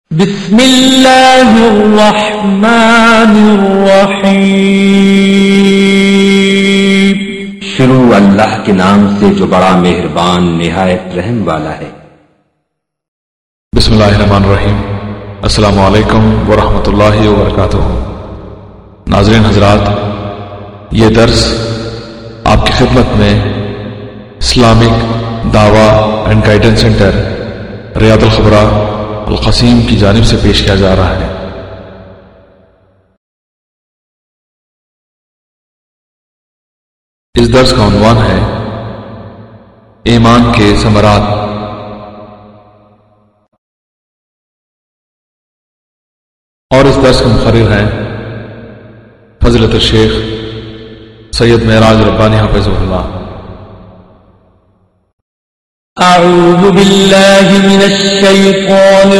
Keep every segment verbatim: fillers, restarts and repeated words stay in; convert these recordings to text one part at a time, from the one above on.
بسم اللہ الرحمن الرحیم۔ شروع اللہ کے نام سے جو بڑا مہربان نہایت رحم والا ہے۔ بسم اللہ الرحمن الرحیم۔ السلام علیکم ورحمۃ اللہ وبرکاتہ۔ ناظرین حضرات، یہ درس آپ کی خدمت میں اسلامک دعویٰ اینڈ گائیڈنس سینٹر ریاض الخبرہ القصیم کی جانب سے پیش کیا جا رہا ہے۔ اس درس کا عنوان ہے ایمان کے ثمرات۔ اور اس درس کے مقرر ہیں فضیلت الشیخ سید معراج ربانی حافظہ اللہ۔ اعوذ باللہ من الشیطان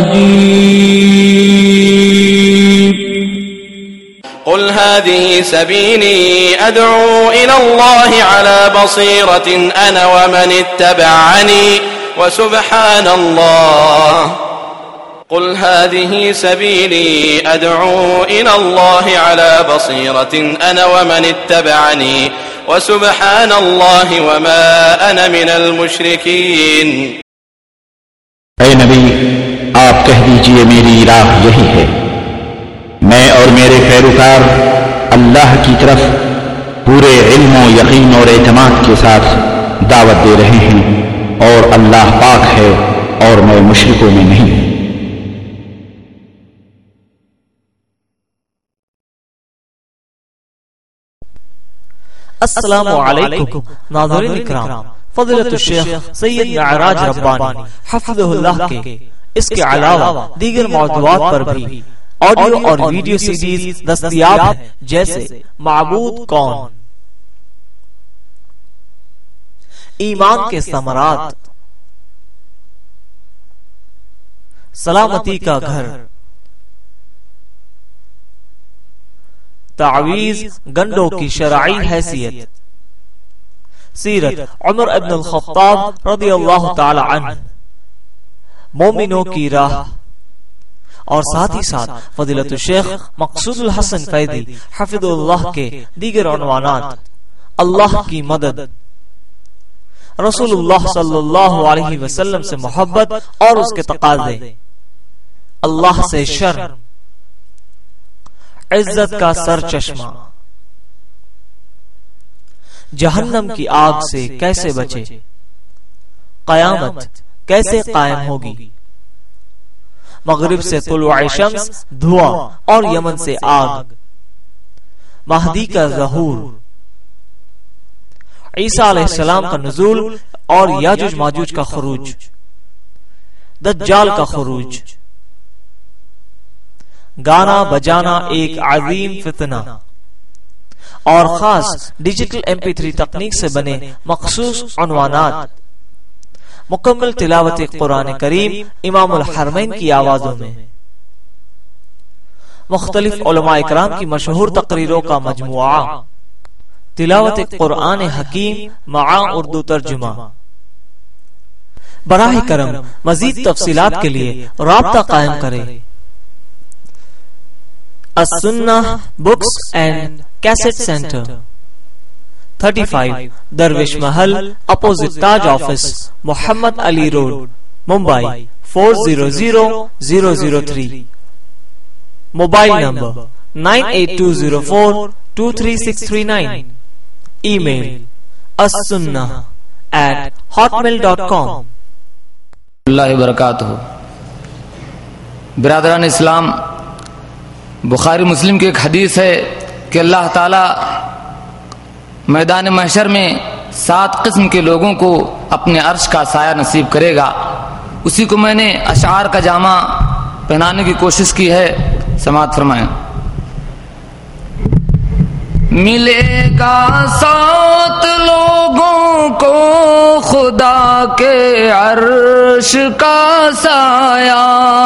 الرجیم۔ قل هذه سبيلي أدعو إلى الله على بصيرة أنا ومن اتبعني وسبحان الله قل هذه سبيلي أدعو إلى الله على بصيرة أنا ومن اتبعني وسبحان الله وما أنا من المشركين۔ اے نبی، آپ کہہ دیجئے میری راہ یہی ہے، میں اور میرے پیروکار اللہ کی طرف پورے علم و یقین اور اعتماد کے ساتھ دعوت دے رہے ہیں، اور اللہ پاک ہے اور میں مشرکوں میں نہیں۔ السلام علیکم ناظرین اکرام، فضیلت الشیخ سید معراج ربانی حفظہ اللہ کے اس کے علاوہ دیگر موضوعات پر بھی آڈیو اور ویڈیو سیڈیز دستیاب ہیں، جیسے معبود کون، ایمان کے ثمرات، سلامتی کا گھر، تعویذ گنڈوں کی شرعی حیثیت، سیرت عمر ابن الخطاب رضی اللہ تعالی عنہ، مومنوں کی راہ، اور ساتھ ہی ساتھ فضیلت الشیخ مقصود الحسن فیضی حفظ اللہ کے دیگر عنوانات، اللہ کی مدد، رسول اللہ صلی اللہ علیہ وسلم سے محبت اور اس کے تقاضے، اللہ سے شرم، عزت کا سر چشمہ، جہنم کی آگ سے کیسے بچے، قیامت کیسے قائم ہوگی، مغرب سے طلوع شمس دھواں اور یمن سے آگ، مہدی کا ظہور، عیسیٰ علیہ السلام کا نزول اور یاجوج ماجوج کا خروج، دجال کا خروج، گانا بجانا ایک عظیم فتنہ، اور خاص ڈیجیٹل ایم پی تھری تکنیک سے بنے مخصوص عنوانات، مکمل تلاوت قرآن کریم امام الحرمین کی آوازوں میں، مختلف علماء اکرام کی مشہور تقریروں کا مجموعہ، تلاوت قرآن حکیم مع اردو ترجمہ۔ براہ کرم مزید تفصیلات کے لیے رابطہ قائم کریں۔ السنہ books and cassette centre, thirty-five Darvesh Mahal opposite Taj office, Muhammad Ali road, Mumbai four zero zero zero zero three۔ Mobile number nine eight two zero four two three six three nine۔ Email السنہ at hotmail dot com۔ اللہ وبرکاتہ۔ برادران اسلام، بخاری مسلم کی ایک حدیث ہے کہ اللہ تعالی میدان محشر میں سات قسم کے لوگوں کو اپنے عرش کا سایہ نصیب کرے گا۔ اسی کو میں نے اشعار کا جامہ پہنانے کی کوشش کی ہے، سماعت فرمائیں۔ ملے گا سات لوگوں کو خدا کے عرش کا سایہ،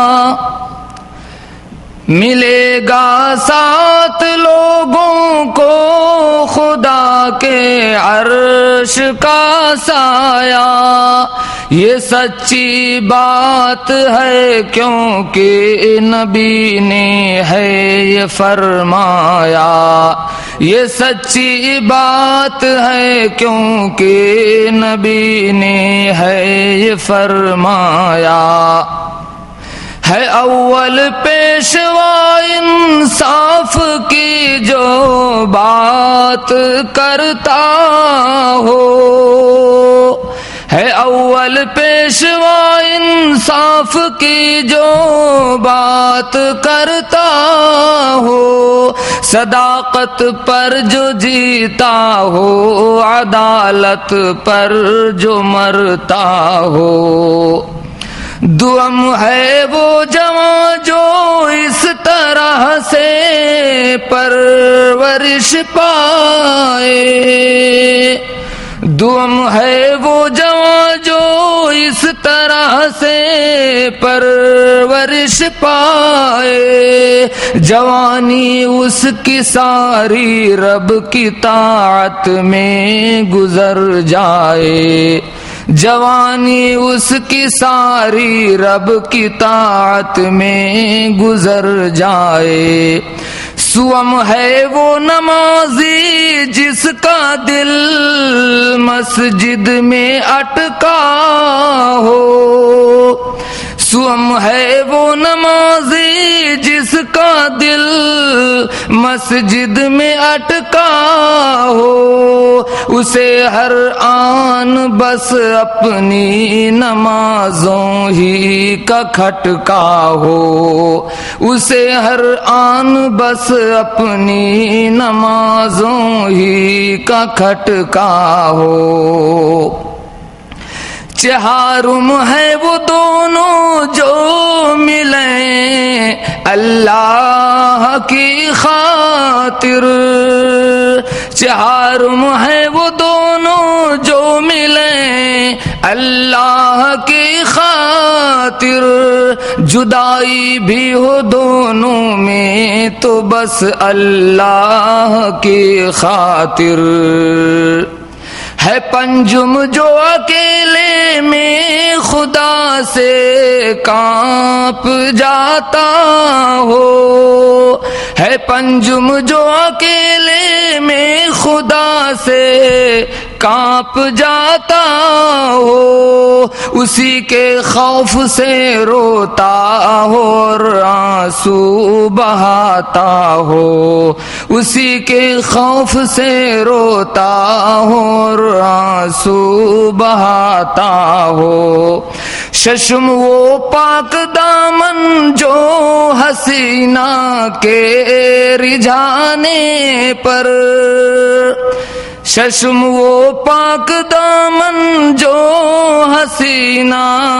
ملے گا سات لوگوں کو خدا کے عرش کا سایہ، یہ سچی بات ہے کیونکہ نبی نے ہے یہ فرمایا، یہ سچی بات ہے کیونکہ نبی نے ہے یہ فرمایا، ہے اول پیشوا انصاف کی جو بات کرتا ہو، ہے اول پیشوا انصاف کی جو بات کرتا ہو، صداقت پر جو جیتا ہو، عدالت پر جو مرتا ہو، دوم ہے وہ جوان جو اس طرح سے پرورش پائے، دوم ہے وہ جوان جو اس طرح سے پرورش پائے، جوانی اس کی ساری رب کی طاعت میں گزر جائے، جوانی اس کی ساری رب کی طاعت میں گزر جائے، سوم ہے وہ نمازی جس کا دل مسجد میں اٹکا ہو، سوم ہے وہ نمازی جس کا دل مسجد میں اٹکا ہو، اسے ہر آن بس اپنی نمازوں ہی کا کھٹکا ہو، اسے ہر آن بس اپنی نمازوں ہی کا کھٹکا ہو، چہارم ہے وہ دونوں جو ملیں اللہ کی خاطر، چہارم ہے وہ دونوں جو ملیں اللہ کی خاطر، جدائی بھی ہو دونوں میں تو بس اللہ کی خاطر، ہے پنجم جو اکیلے میں خدا سے کانپ جاتا ہو، ہے پنجم جو اکیلے میں خدا سے کانپ جاتا ہو، اسی کے خوف سے روتا ہو اور آنسو بہاتا ہو، اسی کے خوف سے روتا ہو اور آنسو بہاتا ہو، ششم وہ پاک دامن جو حسینہ کے رجھانے پر، ششم وہ پاک دامن جو حسینہ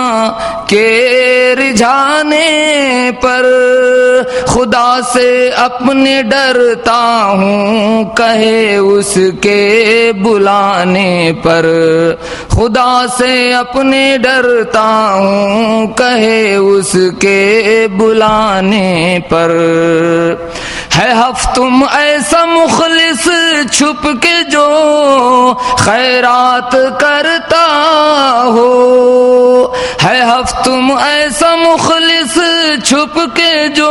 کے رجھانے پر، خدا سے اپنے ڈرتا ہوں کہے اس کے بلانے پر، خدا سے اپنے ڈرتا ہوں کہے اس کے بلانے پر، ہے ہفتم ایسا مخلص چھپ کے جو خیرات کرتا ہو، ہے ہفتم ایسا مخلص چھپ کے جو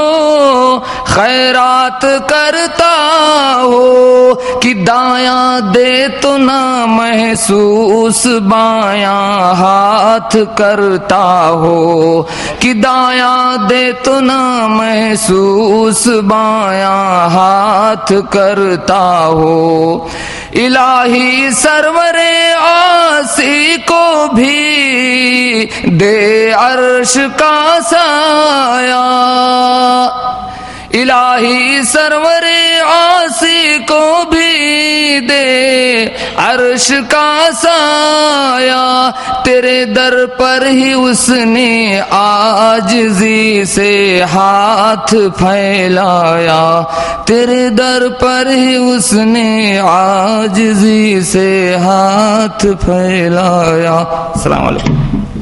خیرات کرتا ہو، کہ دایاں دے تو نہ محسوس بایاں ہاتھ کرتا ہو، کہ دایاں دے تو نہ محسوس بایاں ہاتھ کرتا ہو، الہی سرور آسی کو بھی دے عرش کا سایہ، الہی سرور آسی کو بھی دے عرش کا سایہ، تیرے در پر ہی اس نے عاجزی سے ہاتھ پھیلایا، تیرے در پر ہی اس نے عاجزی سے ہاتھ پھیلایا۔ السلام علیکم۔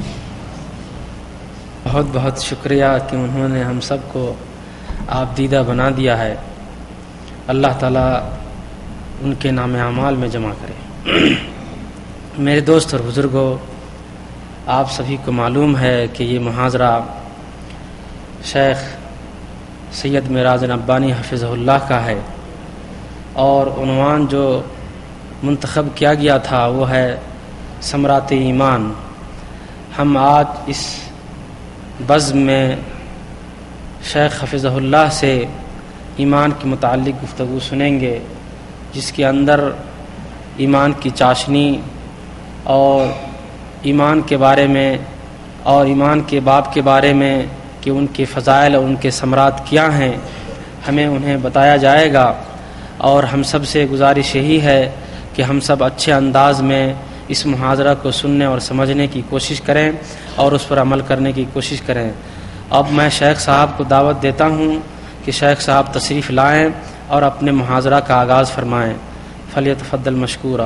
بہت بہت شکریہ کہ انہوں نے ہم سب کو آپ دیدہ بنا دیا ہے، اللہ تعالیٰ ان کے نام اعمال میں جمع کرے۔ میرے دوست اور بزرگوں، آپ سبھی کو معلوم ہے کہ یہ محاضرہ شیخ سید معراج ربانی حفظہ اللہ کا ہے، اور عنوان جو منتخب کیا گیا تھا وہ ہے ثمرات ایمان۔ ہم آج اس بزم میں شیخ حفظہ اللہ سے ایمان کے متعلق گفتگو سنیں گے، جس کے اندر ایمان کی چاشنی اور ایمان کے بارے میں اور ایمان کے باب کے بارے میں کہ ان کے فضائل اور ان کے ثمرات کیا ہیں ہمیں انہیں بتایا جائے گا۔ اور ہم سب سے گزارش یہی ہے کہ ہم سب اچھے انداز میں اس محاضرہ کو سننے اور سمجھنے کی کوشش کریں اور اس پر عمل کرنے کی کوشش کریں۔ اب میں شیخ صاحب کو دعوت دیتا ہوں کہ شیخ صاحب تشریف لائیں اور اپنے محاضرہ کا آغاز فرمائیں۔ فلیتفضل مشکورا۔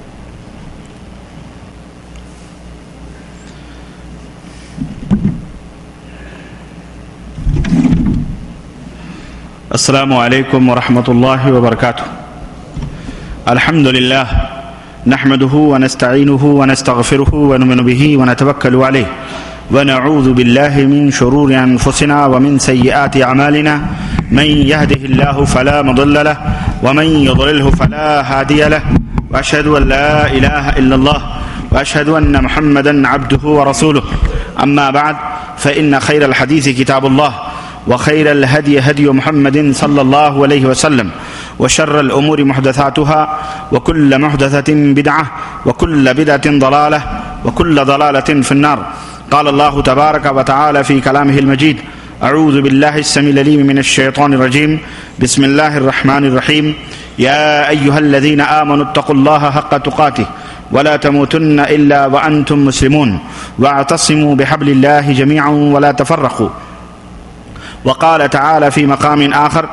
السلام علیکم ورحمۃ اللہ وبرکاتہ۔ الحمد للہ نحمده ونستعینه ونستغفره ونؤمن به ونتوکل علیہ ونعوذ باللہ من شرور انفسنا ومن سیئات اعمالنا من يهده الله فلا مضل له ومن يضلله فلا هادي له واشهد ان لا اله الا الله واشهد ان محمدا عبده ورسوله اما بعد فان خير الحديث كتاب الله وخير الهدي هدي محمد صلى الله عليه وسلم وشر الأمور محدثاتها وكل محدثة بدعة وكل بدعة ضلالة وكل ضلالة في النار۔ قال الله تبارك وتعالى في كلامه المجيد: أعوذ بالله السميع العليم من الشيطان الرجيم، بسم الله الرحمن الرحيم، يا أيها الذين آمنوا اتقوا الله حق تقاته ولا تموتن إلا وأنتم مسلمون واعتصموا بحبل الله جميعا ولا تفرقوا۔ وقال تعالى في مقام آخر: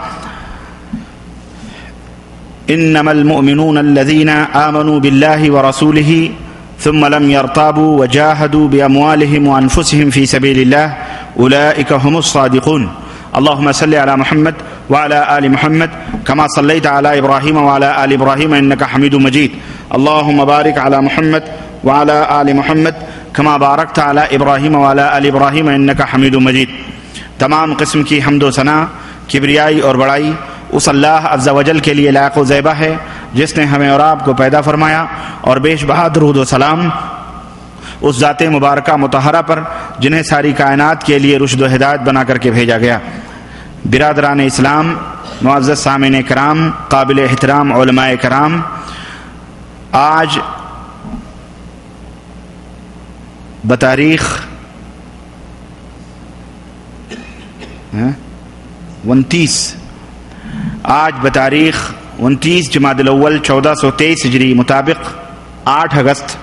إنما المؤمنون الذين آمنوا بالله ورسوله ثم لم يرتابوا وجاهدوا بأموالهم وأنفسهم في سبيل الله أولئك هم الصادقون۔ اللهم صل على محمد وعلى آل محمد كما صليت على إبراهيم وعلى آل إبراهيم إنك حميد مجيد۔ اللهم بارك على محمد وعلى آل محمد كما باركت على إبراهيم وعلى آل إبراهيم إنك حميد مجيد۔ تمام قسم کی حمد و ثنا، کبریائی اور بڑائی اس اللہ عز و جل کے لیے لائق و زیبہ ہے جس نے ہمیں اور آپ کو پیدا فرمایا، اور بیش بہا درود و سلام اس ذات مبارکہ مطہرہ پر جنہیں ساری کائنات کے لیے رشد و ہدایت بنا کر کے بھیجا گیا۔ برادران اسلام، معزز سامعین کرام، قابل احترام علماء کرام، آج بتاریخ انتیس آج بتاریخ انتیس جمادی الاول چودہ سو تیئیس ہجری مطابق آٹھ اگست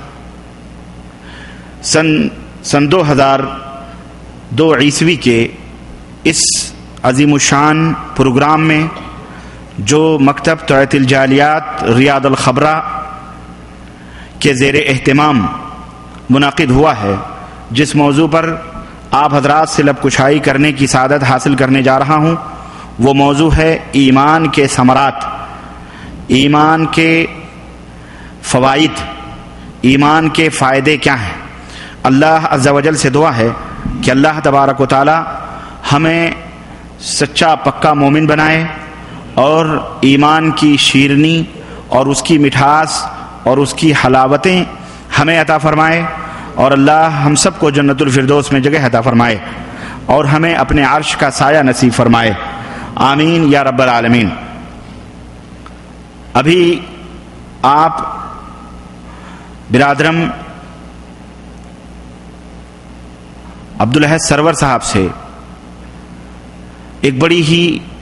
سن سن دو ہزار دو عیسوی کے اس عظیم الشان پروگرام میں جو مکتب توعیت الجالیات ریاض الخبرہ کے زیر اہتمام منعقد ہوا ہے، جس موضوع پر آپ حضرات سے لب کشائی کرنے کی سعادت حاصل کرنے جا رہا ہوں، وہ موضوع ہے ایمان کے ثمرات، ایمان کے فوائد، ایمان کے فائدے کیا ہیں۔ اللہ عز و جل سے دعا ہے کہ اللہ تبارک و تعالی ہمیں سچا پکا مومن بنائے اور ایمان کی شیرنی اور اس کی مٹھاس اور اس کی حلاوتیں ہمیں عطا فرمائے، اور اللہ ہم سب کو جنت الفردوس میں جگہ عطا فرمائے اور ہمیں اپنے عرش کا سایہ نصیب فرمائے، آمین یا رب العالمین۔ ابھی آپ برادرم عبدالاحد سرور صاحب سے ایک بڑی ہی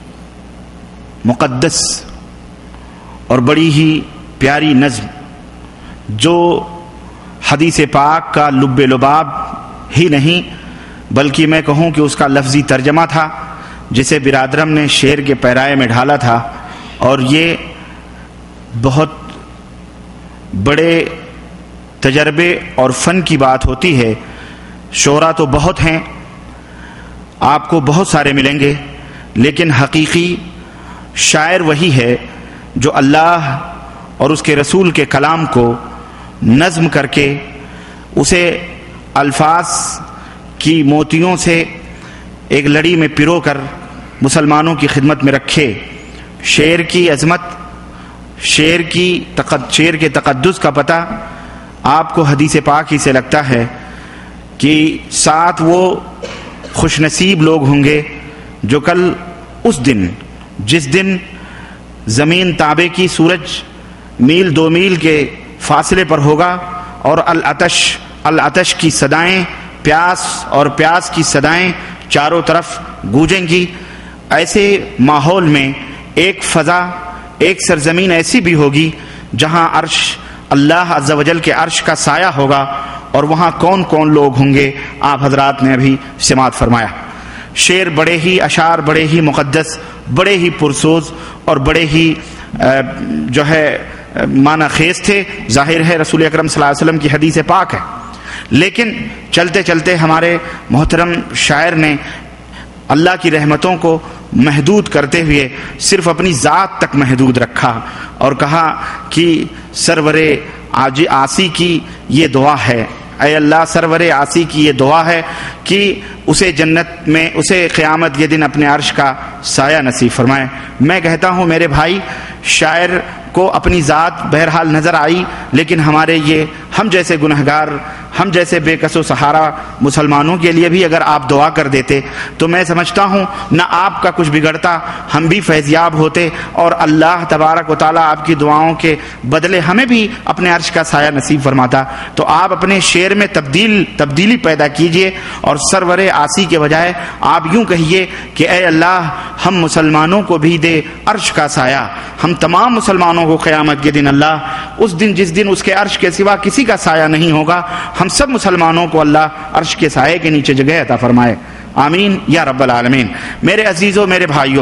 مقدس اور بڑی ہی پیاری نظم، جو حدیث پاک کا لب لباب ہی نہیں بلکہ میں کہوں کہ اس کا لفظی ترجمہ تھا، جسے برادرم نے شعر کے پیرائے میں ڈھالا تھا، اور یہ بہت بڑے تجربے اور فن کی بات ہوتی ہے۔ شعراء تو بہت ہیں، آپ کو بہت سارے ملیں گے، لیکن حقیقی شاعر وہی ہے جو اللہ اور اس کے رسول کے کلام کو نظم کر کے اسے الفاظ کی موتیوں سے ایک لڑی میں پرو کر مسلمانوں کی خدمت میں رکھے. شعر کی عظمت، شعر کی شعر کے تقدس کا پتہ آپ کو حدیث پاک ہی سے لگتا ہے کہ ساتھ وہ خوش نصیب لوگ ہوں گے جو کل اس دن، جس دن زمین تابے کی سورج میل دو میل کے فاصلے پر ہوگا اور العطش العطش کی صدائیں، پیاس اور پیاس کی صدائیں چاروں طرف گونجیں گی. ایسے ماحول میں ایک فضا، ایک سرزمین ایسی بھی ہوگی جہاں عرش، اللہ عز و جل کے عرش کا سایہ ہوگا، اور وہاں کون کون لوگ ہوں گے آپ حضرات نے ابھی سماعت فرمایا. شعر بڑے ہی، اشعار بڑے ہی مقدس، بڑے ہی پرسوز اور بڑے ہی جو ہے معنی خیز تھے. ظاہر ہے رسول اکرم صلی اللہ علیہ وسلم کی حدیث پاک ہے، لیکن چلتے چلتے ہمارے محترم شاعر نے اللہ کی رحمتوں کو محدود کرتے ہوئے صرف اپنی ذات تک محدود رکھا اور کہا کہ سرور آسی کی یہ دعا ہے، اے اللہ سرور آسی کی یہ دعا ہے کہ اسے جنت میں، اسے قیامت کے دن اپنے عرش کا سایہ نصیب فرمائے. میں کہتا ہوں میرے بھائی، شاعر کو اپنی ذات بہرحال نظر آئی، لیکن ہمارے یہ ہم جیسے گنہگار، ہم جیسے بے کس و سہارا مسلمانوں کے لیے بھی اگر آپ دعا کر دیتے تو میں سمجھتا ہوں نہ آپ کا کچھ بگڑتا، ہم بھی فیضیاب ہوتے، اور اللہ تبارک و تعالیٰ آپ کی دعاؤں کے بدلے ہمیں بھی اپنے عرش کا سایہ نصیب فرماتا. تو آپ اپنے شعر میں تبدیل تبدیلی پیدا کیجئے اور سرور آسی کے بجائے آپ یوں کہیے کہ اے اللہ ہم مسلمانوں کو بھی دے عرش کا سایہ، ہم تمام مسلمانوں کو قیامت کے دن اللہ، اس دن جس دن اس کے عرش کے سوا کسی کا سایہ نہیں ہوگا، ہم سب مسلمانوں کو اللہ عرش کے سائے کے نیچے جگہ عطا فرمائے. آمین یا رب العالمین. میرے عزیزوں، میرے بھائیوں،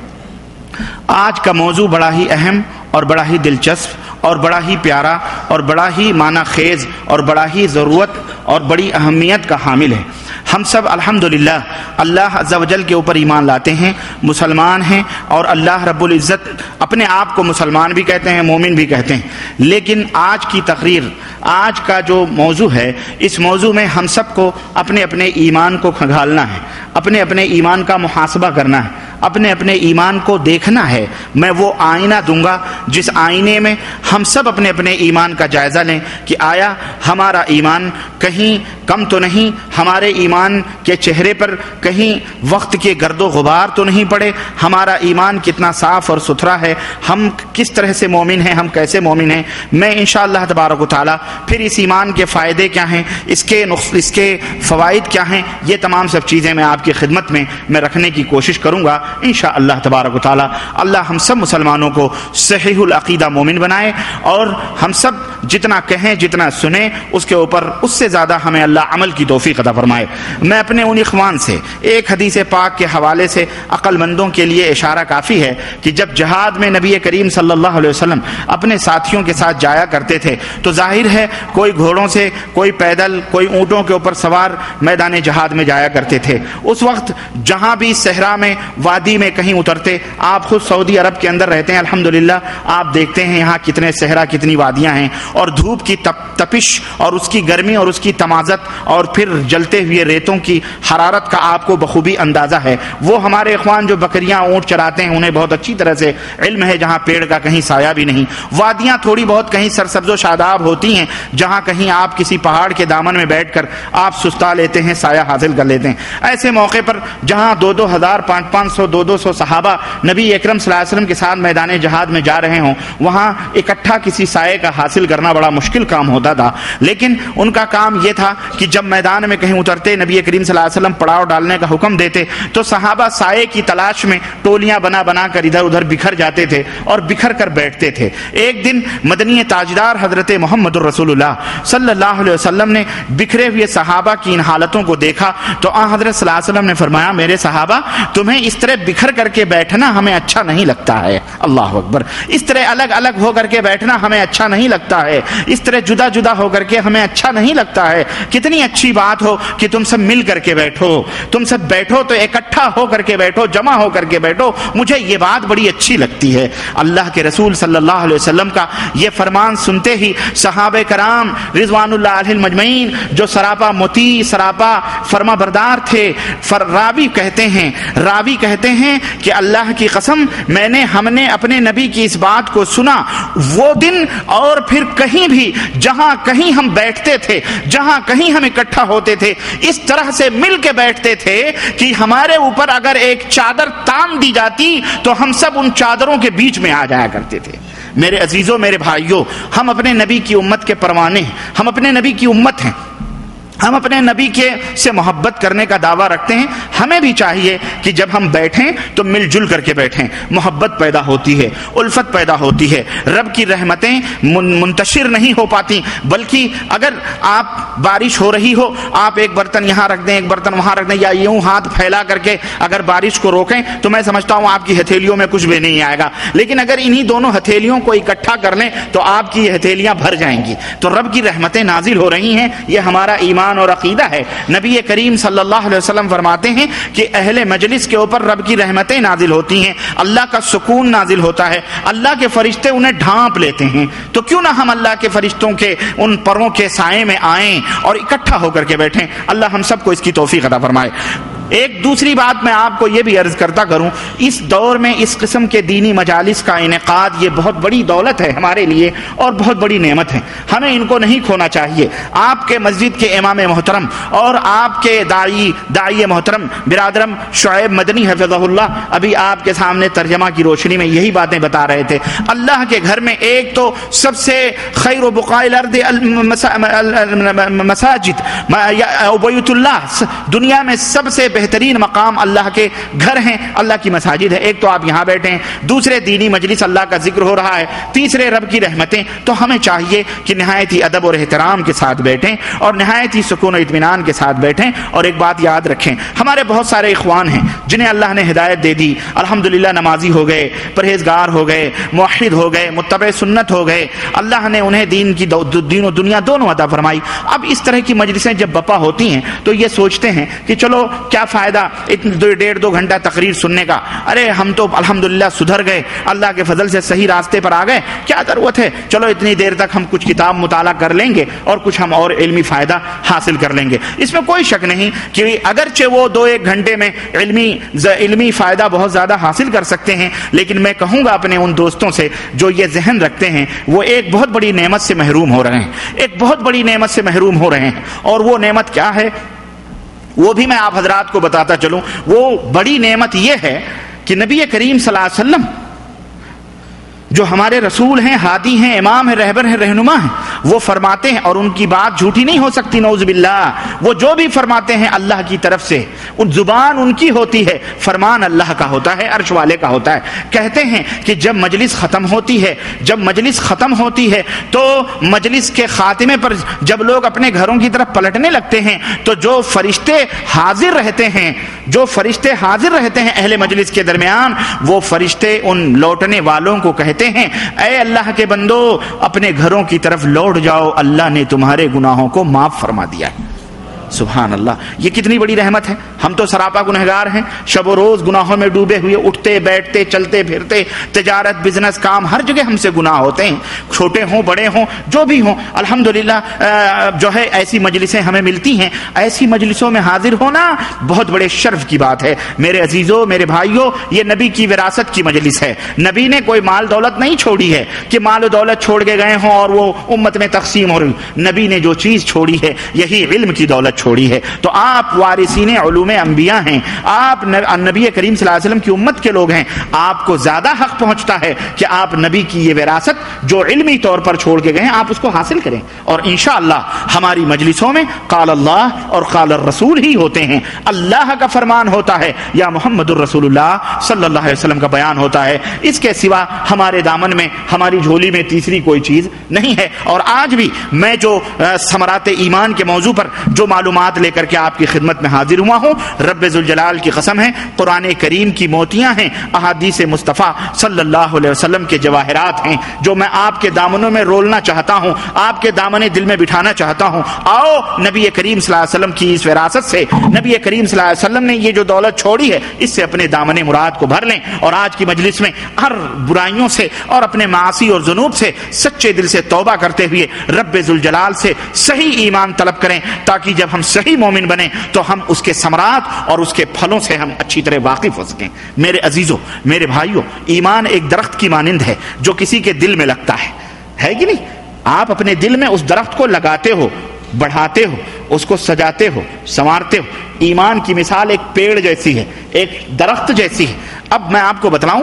آج کا موضوع بڑا ہی اہم اور بڑا ہی دلچسپ اور بڑا ہی پیارا اور بڑا ہی معنی خیز اور بڑا ہی ضرورت اور بڑی اہمیت کا حامل ہے. ہم سب الحمدللہ اللہ عز و جل کے اوپر ایمان لاتے ہیں، مسلمان ہیں، اور اللہ رب العزت اپنے آپ کو مسلمان بھی کہتے ہیں، مومن بھی کہتے ہیں. لیکن آج کی تقریر، آج کا جو موضوع ہے، اس موضوع میں ہم سب کو اپنے اپنے ایمان کو کھنگالنا ہے، اپنے اپنے ایمان کا محاسبہ کرنا ہے، اپنے اپنے ایمان کو دیکھنا ہے. میں وہ آئینہ دوں گا جس آئینے میں ہم سب اپنے اپنے ایمان کا جائزہ لیں کہ آیا ہمارا ایمان کہیں کم تو نہیں، ہمارے ایمان کے چہرے پر کہیں وقت کے گرد و غبار تو نہیں پڑے، ہمارا ایمان کتنا صاف اور ستھرا ہے، ہم کس طرح سے مومن ہیں، ہم کیسے مومن ہیں. میں انشاءاللہ تبارک و تعالی پھر اس ایمان کے فائدے کیا ہیں، اس کے اس کے فوائد کیا ہیں، یہ تمام سب چیزیں میں آپ کی خدمت میں میں رکھنے کی کوشش کروں گا انشاءاللہ تبارک و تعالی. اللہ ہم سب مسلمانوں کو صحیح العقیدہ مومن بنائے، اور ہم سب جتنا کہیں، جتنا سنیں، اس کے اوپر اس سے زیادہ ہمیں اللہ عمل کی توفیق عطا فرمائے. میں اپنے ان اخوان سے ایک حدیث پاک کے حوالے سے عقل مندوں کے لیے اشارہ کافی ہے کہ جب جہاد میں نبی کریم صلی اللہ علیہ وسلم اپنے ساتھیوں کے ساتھ جایا کرتے تھے تو ظاہر ہے کوئی گھوڑوں سے، کوئی پیدل، کوئی اونٹوں کے اوپر سوار میدان جہاد میں جایا کرتے تھے. اس وقت جہاں بھی صحرا میں، وادی میں کہیں اترتے، آپ خود سعودی عرب کے اندر رہتے ہیں الحمدللہ، آپ دیکھتے ہیں یہاں کتنے صحرا، کتنی وادیاں ہیں، اور دھوپ کی تپش اور اس کی گرمی اور اس کی تمازت اور پھر جلتے ہوئے ریتوں کی حرارت کا آپ کو بخوبی اندازہ ہے. وہ ہمارے اخوان جو بکریاں، اونٹ چراتے ہیں، انہیں بہت اچھی طرح سے علم ہے جہاں پیڑ کا کہیں سایہ بھی نہیں. وادیاں تھوڑی بہت کہیں سرسبز و شاداب ہوتی ہیں جہاں کہیں آپ کسی پہاڑ کے دامن میں بیٹھ کر آپ سستا لیتے ہیں، سایہ حاصل کر لیتے ہیں. ایسے موقع پر جہاں دو دو ہزار پانچ پانچ سو دو دو سو صحابہ نبی اکرم صلی اللہ علیہ وسلم کے ساتھ میدان جہاد میں جا رہے ہوں، وہاں اکٹھا کسی سائے کا حاصل کرنا بڑا مشکل کام ہوتا تھا. لیکن ان کا کام یہ تھا کہ جب میدان میں کہیں اترتے، نبی کریم صلی اللہ علیہ وسلم پڑاؤ ڈالنے کا حکم دیتے تو صحابہ سائے کی تلاش میں ٹولیاں بنا بنا کر ادھر ادھر بکھر جاتے تھے اور بکھر کر بیٹھتے تھے. ایک دن مدنی تاجدار حضرت محمد الرسول اللہ صلی اللہ علیہ وسلم نے بکھرے ہوئے صحابہ کی ان حالتوں کو دیکھا تو آن حضرت صلی اللہ علیہ وسلم نے فرمایا، میرے صحابہ تمہیں اس طرح بکھر کر کے بیٹھنا ہمیں اچھا نہیں لگتا ہے. اللہ اکبر. اس طرح الگ الگ ہو کر کے بیٹھنا ہمیں اچھا نہیں لگتا ہے, اس طرح جدا جدا ہو کر کے ہمیں اچھا نہیں لگتا ہے. کتنی اچھی بات ہو کہ تم سب مل کر کے بیٹھو, تم سب بیٹھو تو اکٹھا ہو کر کے بیٹھو, جمع ہو کر کے بیٹھو. مجھے یہ بات بڑی اچھی لگتی ہے. اللہ کے رسول صلی اللہ علیہ وسلم کا یہ فرمان سنتے ہی صحابہ کرام رضوان اللہ علیہم مجمعین جو سراپا مطیع سراپا فرما بردار تھے, راوی کہتے ہیں راوی کہتے ہیں کہ اللہ کی قسم میں نے ہم نے اپنے نبی کی اس بات کو سنا وہ دن اور پھر کہیں بھی جہاں کہیں ہم بیٹھتے تھے, جہاں کہیں ہم اکٹھا ہوتے تھے, اس طرح سے مل کے بیٹھتے تھے کہ ہمارے اوپر اگر ایک چادر تان دی جاتی تو ہم سب ان چادروں کے بیچ میں آ جایا کرتے تھے. میرے عزیزوں, میرے بھائیوں, ہم اپنے نبی کی امت کے پروانے ہیں, ہم اپنے نبی کی امت ہیں, ہم اپنے نبی کے سے محبت کرنے کا دعویٰ رکھتے ہیں. ہمیں بھی چاہیے کہ جب ہم بیٹھیں تو مل جل کر کے بیٹھیں, محبت پیدا ہوتی ہے, الفت پیدا ہوتی ہے, رب کی رحمتیں منتشر نہیں ہو پاتی. بلکہ اگر آپ بارش ہو رہی ہو, آپ ایک برتن یہاں رکھ دیں ایک برتن وہاں رکھ دیں یا یوں ہاتھ پھیلا کر کے اگر بارش کو روکیں تو میں سمجھتا ہوں آپ کی ہتھیلیوں میں کچھ بھی نہیں آئے گا. لیکن اگر انہی دونوں ہتھیلیوں کو اکٹھا کر لیں تو آپ کی یہ ہتھیلیاں بھر جائیں گی. تو رب کی رحمتیں نازل ہو رہی ہیں, یہ ہمارا ایمان اور عقیدہ ہے. نبی کریم صلی اللہ علیہ وسلم فرماتے ہیں کہ اہل مجلس کے اوپر رب کی رحمتیں نازل ہوتی ہیں, اللہ کا سکون نازل ہوتا ہے, اللہ کے فرشتے انہیں ڈھانپ لیتے ہیں. تو کیوں نہ ہم اللہ کے فرشتوں کے ان پروں کے سائے میں آئیں اور اکٹھا ہو کر کے بیٹھیں. اللہ ہم سب کو اس کی توفیق عطا فرمائے. ایک دوسری بات میں آپ کو یہ بھی عرض کرتا کروں, اس دور میں اس قسم کے دینی مجالس کا انعقاد یہ بہت بڑی دولت ہے ہمارے لیے اور بہت بڑی نعمت ہے, ہمیں ان کو نہیں کھونا چاہیے. آپ کے مسجد کے امام محترم اور آپ کے داعی داعی محترم برادرم شعیب مدنی حفظہ اللہ ابھی آپ کے سامنے ترجمہ کی روشنی میں یہی باتیں بتا رہے تھے. اللہ کے گھر میں ایک تو سب سے خیر و بقاء الارض مساجد بیت اللہ, دنیا میں سب سے بہترین مقام اللہ کے گھر ہیں, اللہ کی مساجد ہے. ایک تو آپ یہاں بیٹھے ہیں, دوسرے دینی مجلس اللہ کا ذکر ہو رہا ہے, تیسرے رب کی رحمتیں. تو ہمیں چاہیے کہ نہایت ہی ادب اور احترام کے ساتھ بیٹھیں اور نہایت ہی سکون و اطمینان کے ساتھ بیٹھیں. اور ایک بات یاد رکھیں, ہمارے بہت سارے اخوان ہیں جنہیں اللہ نے ہدایت دے دی, الحمدللہ نمازی ہو گئے, پرہیزگار ہو گئے, موحد ہو گئے, متبع سنت ہو گئے, اللہ نے انہیں دین کی دین و دنیا دونوں عطا فرمائی. اب اس طرح کی مجلسیں جب بپا ہوتی ہیں تو یہ سوچتے ہیں کہ چلو کیا فائدہ اتنے ڈیڑھ دو گھنٹہ تقریر سننے کا, ارے ہم تو الحمدللہ سدھر گئے, اللہ کے فضل سے صحیح راستے پر آ گئے, کیا ضرورت ہے, چلو اتنی دیر تک ہم کچھ کتاب مطالعہ کر لیں گے اور کچھ ہم اور علمی فائدہ حاصل کر لیں گے. اس میں کوئی شک نہیں کہ اگرچہ وہ دو ایک گھنٹے میں علمی علمی فائدہ بہت زیادہ حاصل کر سکتے ہیں, لیکن میں کہوں گا اپنے ان دوستوں سے جو یہ ذہن رکھتے ہیں وہ ایک بہت بڑی نعمت سے محروم ہو رہے ہیں, ایک بہت بڑی نعمت سے محروم ہو رہے ہیں. اور وہ نعمت کیا ہے وہ بھی میں آپ حضرات کو بتاتا چلوں. وہ بڑی نعمت یہ ہے کہ نبی کریم صلی اللہ علیہ وسلم جو ہمارے رسول ہیں, ہادی ہیں, امام ہیں, رہبر ہیں, رہنما ہیں, وہ فرماتے ہیں اور ان کی بات جھوٹی نہیں ہو سکتی نعوذ باللہ. وہ جو بھی فرماتے ہیں اللہ کی طرف سے, ان زبان ان کی ہوتی ہے, فرمان اللہ کا ہوتا ہے, عرش والے کا ہوتا ہے. کہتے ہیں کہ جب مجلس ختم ہوتی ہے جب مجلس ختم ہوتی ہے تو مجلس کے خاتمے پر جب لوگ اپنے گھروں کی طرف پلٹنے لگتے ہیں تو جو فرشتے حاضر رہتے ہیں جو فرشتے حاضر رہتے ہیں اہل مجلس کے درمیان, وہ فرشتے ان لوٹنے والوں کو کہتے ہیں اے اللہ کے بندو اپنے گھروں کی طرف لوٹ جاؤ, اللہ نے تمہارے گناہوں کو معاف فرما دیا ہے. سبحان اللہ, یہ کتنی بڑی رحمت ہے. ہم تو سراپا گنہگار ہیں, شب و روز گناہوں میں ڈوبے ہوئے, اٹھتے بیٹھتے چلتے پھرتے, تجارت بزنس کام ہر جگہ ہم سے گناہ ہوتے ہیں, چھوٹے ہوں بڑے ہوں جو بھی ہوں. الحمدللہ جو ہے ایسی مجلسیں ہمیں ملتی ہیں, ایسی مجلسوں میں حاضر ہونا بہت بڑے شرف کی بات ہے. میرے عزیزوں میرے بھائیوں, یہ نبی کی وراثت کی مجلس ہے. نبی نے کوئی مال دولت نہیں چھوڑی ہے کہ مال و دولت چھوڑ کے گئے ہوں اور وہ امت میں تقسیم ہو رہی. نبی نے جو چیز چھوڑی ہے یہی علم کی دولت چھوڑی ہے. تو آپ وارثین علوم انبیاء ہیں, آپ نبی کریم صلی اللہ علیہ وسلم کی امت کے لوگ ہیں. آپ کو زیادہ حق پہنچتا ہے کہ آپ نبی کی یہ وراثت جو علمی طور پر چھوڑ کے گئے ہیں آپ اس کو حاصل کریں. اور انشاءاللہ ہماری مجلسوں میں قال اللہ اور قال الرسول ہی ہوتے ہیں, اللہ کا فرمان ہوتا ہے یا محمد الرسول اللہ صلی اللہ علیہ وسلم کا بیان ہوتا ہے. اس کے سوا ہمارے دامن میں ہماری جھولی میں تیسری کوئی چیز نہیں ہے. اور آج بھی میں جو ثمرات ایمان کے موضوع پر جو معلوم معلومات لے کر کے آپ کی خدمت میں حاضر ہوا ہوں. رب ذوالجلال کی قسم ہے، قرآن کریم کی موتیاں ہیں، احادیث مصطفیٰ صلی اللہ علیہ وسلم کے جواہرات ہیں جو میں آپ کے دامنوں میں رولنا چاہتا ہوں، آپ کے دامن دل میں بٹھانا چاہتا ہوں. آؤ نبی کریم صلی اللہ علیہ وسلم کی اس وراثت سے، نبی کریم صلی اللہ علیہ وسلم نے یہ جو دولت چھوڑی ہے اس سے اپنے دامن مراد کو بھر لیں، اور آج کی مجلس میں ہر برائیوں سے اور اپنے معاصی اور ذنوب سے سچے دل سے توبہ کرتے ہوئے رب ذوالجلال سے صحیح ایمان طلب کریں، تاکہ جب ہم صحیح مومن بنیں تو ہم اس کے ثمرات اور اس کے پھلوں سے ہم اچھی طرح واقف ہو سکیں. میرے عزیزوں، میرے بھائیوں، ایمان ایک درخت کی مانند ہے جو کسی کے دل میں لگتا ہے ہے کہ نہیں؟ آپ اپنے دل میں اس درخت کو لگاتے ہو، بڑھاتے ہو، اس کو سجاتے ہو، سنوارتے ہو. ایمان کی مثال ایک پیڑ جیسی ہے، ایک درخت جیسی ہے. اب میں آپ کو بتلاؤں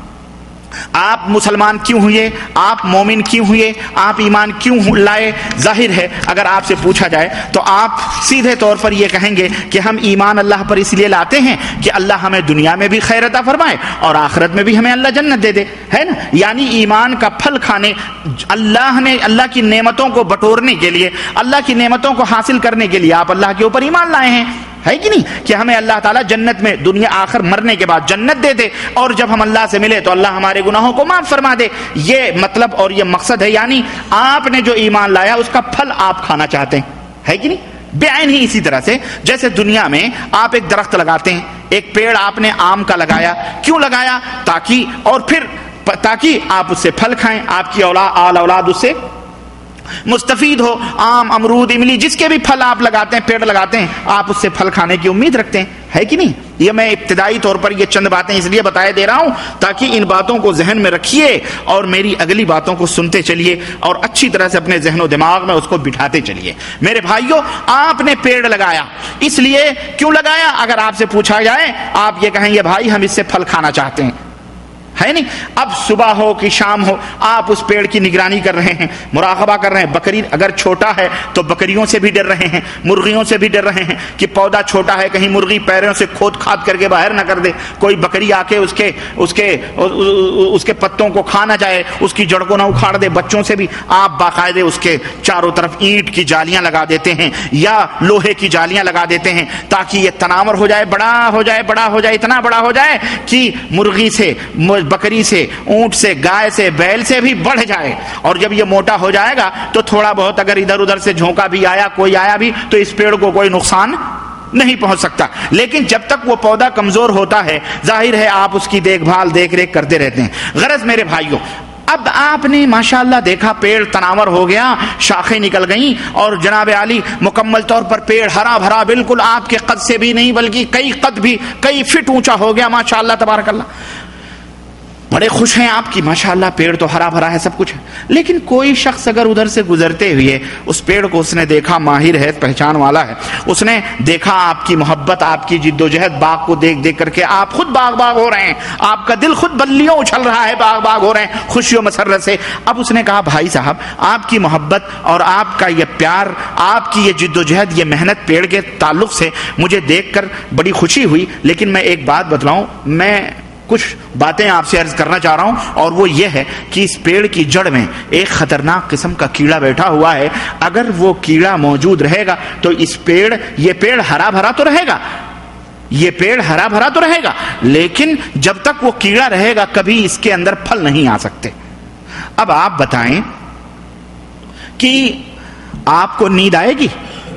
آپ مسلمان کیوں ہوئے، آپ مومن کیوں ہوئے، آپ ایمان کیوں لائے. ظاہر ہے اگر آپ سے پوچھا جائے تو آپ سیدھے طور پر یہ کہیں گے کہ ہم ایمان اللہ پر اس لیے لاتے ہیں کہ اللہ ہمیں دنیا میں بھی خیر عطا فرمائے اور آخرت میں بھی ہمیں اللہ جنت دے دے، ہے نا. یعنی ایمان کا پھل کھانے، اللہ نے اللہ کی نعمتوں کو بٹورنے کے لیے، اللہ کی نعمتوں کو حاصل کرنے کے لیے آپ اللہ کے اوپر ایمان لائے ہیں، ہے کہ نہیں؟ کہ ہمیں اللہ تعالیٰ جنت میں دنیا آخر مرنے کے بعد جنت دے دے، اور جب ہم اللہ سے ملے تو اللہ ہمارے گناہوں کو معاف فرما دے. یہ مطلب اور یہ مقصد ہے. یعنی آپ نے جو ایمان لایا اس کا پھل آپ کھانا چاہتے ہیں، ہے کہ نہیں؟ بے عین ہی اسی طرح سے جیسے دنیا میں آپ ایک درخت لگاتے ہیں، ایک پیڑ آپ نے آم کا لگایا. کیوں لگایا؟ تاکہ اور پھر تاکہ آپ اس سے پھل کھائیں، آپ کی اولاد آل اولاد اس سے مستفید ہو. آم، امرود، املی، جس کے بھی پھل آپ لگاتے ہیں، پیڑ لگاتے ہیں، آپ اس سے پھل کھانے کی امید رکھتے ہیں، ہے کہ نہیں؟ یہ میں ابتدائی طور پر یہ چند باتیں اس لیے بتائے دے رہا ہوں تاکہ ان باتوں کو ذہن میں رکھیے اور میری اگلی باتوں کو سنتے چلیے اور اچھی طرح سے اپنے ذہن و دماغ میں اس کو بٹھاتے چلیے. میرے بھائیوں، آپ نے پیڑ لگایا، اس لیے کیوں لگایا؟ اگر آپ سے پوچھا جائے آپ یہ کہیں گے بھائی ہم اس سے پھل کھانا چاہتے ہیں، ہے نہیں؟ اب صبح ہو کہ شام ہو آپ اس پیڑ کی نگرانی کر رہے ہیں، مراقبہ کر رہے ہیں. بکری اگر چھوٹا ہے تو بکریوں سے بھی ڈر رہے ہیں، مرغیوں سے بھی ڈر رہے ہیں کہ پودا چھوٹا ہے، کہیں مرغی پیروں سے کھود کھاد کر کے باہر نہ کر دے، کوئی بکری آ کے اس کے اس کے اس کے پتوں کو کھا نہ جائے، اس کی جڑ کو نہ اکھاڑ دے. بچوں سے بھی آپ باقاعدے اس کے چاروں طرف اینٹ کی جالیاں لگا دیتے ہیں یا لوہے کی جالیاں لگا دیتے ہیں تاکہ یہ تناور ہو جائے، بڑا ہو جائے، بڑا ہو جائے، اتنا بڑا ہو جائے کہ مرغی سے، بکری سے، اونٹ سے، گائے سے، بیل سے بھی بڑھ جائے. اور جب یہ موٹا ہو جائے گا تو تھوڑا بہت اگر ادھر ادھر سے جھونکا بھی آیا، کوئی آیا بھی، تو اس پیڑ کو کوئی نقصان نہیں پہنچ سکتا. لیکن جب تک وہ پودا کمزور ہوتا ہے ظاہر ہے آپ اس کی دیکھ بھال دیکھ ریکھ کرتے رہتے ہیں. غرض میرے بھائیوں، اب آپ نے ماشاءاللہ دیکھا پیڑ تناور ہو گیا، شاخیں نکل گئیں اور جناب عالی مکمل طور پر پیڑ ہرا بھرا، بالکل آپ کے قد سے بھی نہیں بلکہ کئی قد بھی، کئی فٹ اونچا ہو گیا. ماشاءاللہ تبارک اللہ، بڑے خوش ہیں آپ کی، ماشاءاللہ پیڑ تو ہرا بھرا ہے، سب کچھ ہے. لیکن کوئی شخص اگر ادھر سے گزرتے ہوئے اس پیڑ کو اس نے دیکھا، ماہر ہے، پہچان والا ہے، اس نے دیکھا آپ کی محبت، آپ کی جد و جہد، باغ کو دیکھ دیکھ کر کے آپ خود باغ باغ ہو رہے ہیں، آپ کا دل خود بلیوں اچھل رہا ہے، باغ باغ ہو رہے ہیں خوشی و مسرت سے. اب اس نے کہا بھائی صاحب، آپ کی محبت اور آپ کا یہ پیار، آپ کی یہ جد و جہد، یہ محنت پیڑ کے تعلق سے مجھے دیکھ کر بڑی خوشی ہوئی. لیکن میں ایک بات بتلاؤں، میں کچھ باتیں آپ سے عرض کرنا چاہ رہا ہوں، اور وہ یہ ہے کہ اس پیڑ کی جڑ میں ایک خطرناک قسم کا کیڑا بیٹھا ہوا ہے. اگر وہ کیڑا موجود رہے گا تو اس پیڑ یہ پیڑ ہرا بھرا تو رہے گا، یہ پیڑ ہرا بھرا تو رہے گا، لیکن جب تک وہ کیڑا رہے گا کبھی اس کے اندر پھل نہیں آ سکتے. اب آپ بتائیں کہ آپ کو نیند آئے گی؟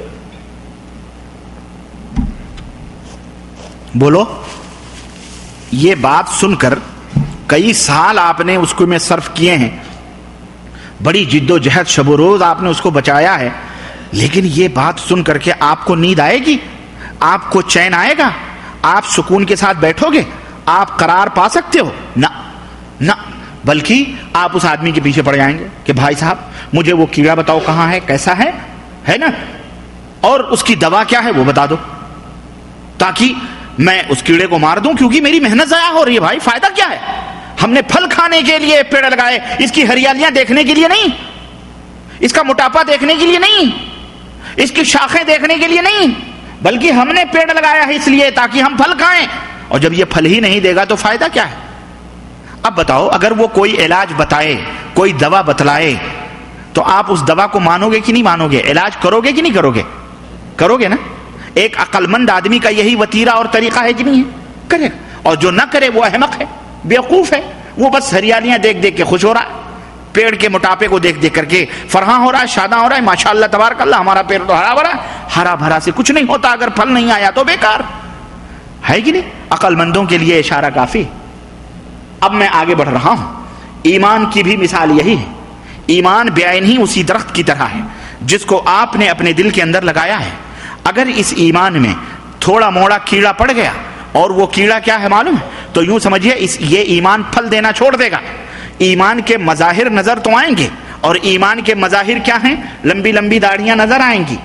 بولو. یہ بات سن کر کئی سال آپ نے اس کو میں صرف کیے ہیں، بڑی جد و جہد، شب و روز آپ نے اس کو بچایا ہے، لیکن یہ بات سن کر کے آپ کو نیند آئے گی؟ آپ کو چین آئے گا؟ آپ سکون کے ساتھ بیٹھو گے؟ آپ قرار پا سکتے ہو؟ نہ نہ، بلکہ آپ اس آدمی کے پیچھے پڑ جائیں گے کہ بھائی صاحب مجھے وہ کیڑا بتاؤ کہاں ہے، کیسا ہے، ہے نا، اور اس کی دوا کیا ہے وہ بتا دو تاکہ میں اس کیڑے کو مار دوں، کیونکہ میری محنت ضائع ہو رہی ہے. بھائی فائدہ کیا ہے؟ ہم نے پھل کھانے کے لیے پیڑ لگائے، اس کی ہریالیاں دیکھنے کے لیے نہیں، اس کا موٹاپا دیکھنے کے لیے نہیں، اس کی شاخیں دیکھنے کے لیے نہیں، بلکہ ہم نے پیڑ لگایا ہے اس لیے تاکہ ہم پھل کھائیں. اور جب یہ پھل ہی نہیں دے گا تو فائدہ کیا ہے؟ اب بتاؤ، اگر وہ کوئی علاج بتائے، کوئی دوا بتلائے، تو آپ اس دوا کو مانو گے کہ نہیں مانو گے؟ علاج کرو گے کہ نہیں کرو گے؟ کرو گے نا؟ ایک عقلمند آدمی کا یہی وتیرہ اور طریقہ ہے کہ نہیں ہے؟ کرے گا. اور جو نہ کرے وہ احمق ہے, بیوقوف ہے. وہ بس ہریالیاں دیکھ دیکھ کے خوش ہو رہا ہے, پیڑ کے موٹاپے کو دیکھ دیکھ کر کے فرحاں ہو رہا ہے, شاداں ہو رہا ہے. ماشاءاللہ تبارک اللہ, ہمارا پیڑ تو ہرا بھرا. ہرا بھرا سے کچھ نہیں ہوتا, اگر پھل نہیں آیا تو بیکار ہے کہ نہیں؟ عقل مندوں کے لیے اشارہ کافی. اب میں آگے بڑھ رہا ہوں. ایمان کی بھی مثال یہی ہے. ایمان بعین ہی اسی درخت کی طرح ہے جس کو آپ نے اپنے دل کے اندر لگایا ہے. اگر اس ایمان میں تھوڑا موڑا کیڑا پڑ گیا, اور وہ کیڑا کیا ہے معلوم ہے؟ تو یوں سمجھیے اس یہ ایمان پھل دینا چھوڑ دے گا. ایمان کے مظاہر نظر تو آئیں گے, اور ایمان کے مظاہر کیا ہیں؟ لمبی لمبی داڑھیاں نظر آئیں گی,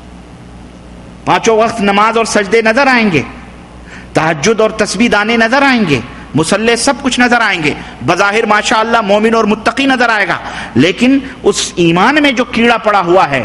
پانچوں وقت نماز اور سجدے نظر آئیں گے, تہجد اور تسبیح دانے نظر آئیں گے, مصلی سب کچھ نظر آئیں گے. بظاہر ماشاءاللہ مومن اور متقی نظر آئے گا. لیکن اس ایمان میں جو کیڑا پڑا ہوا ہے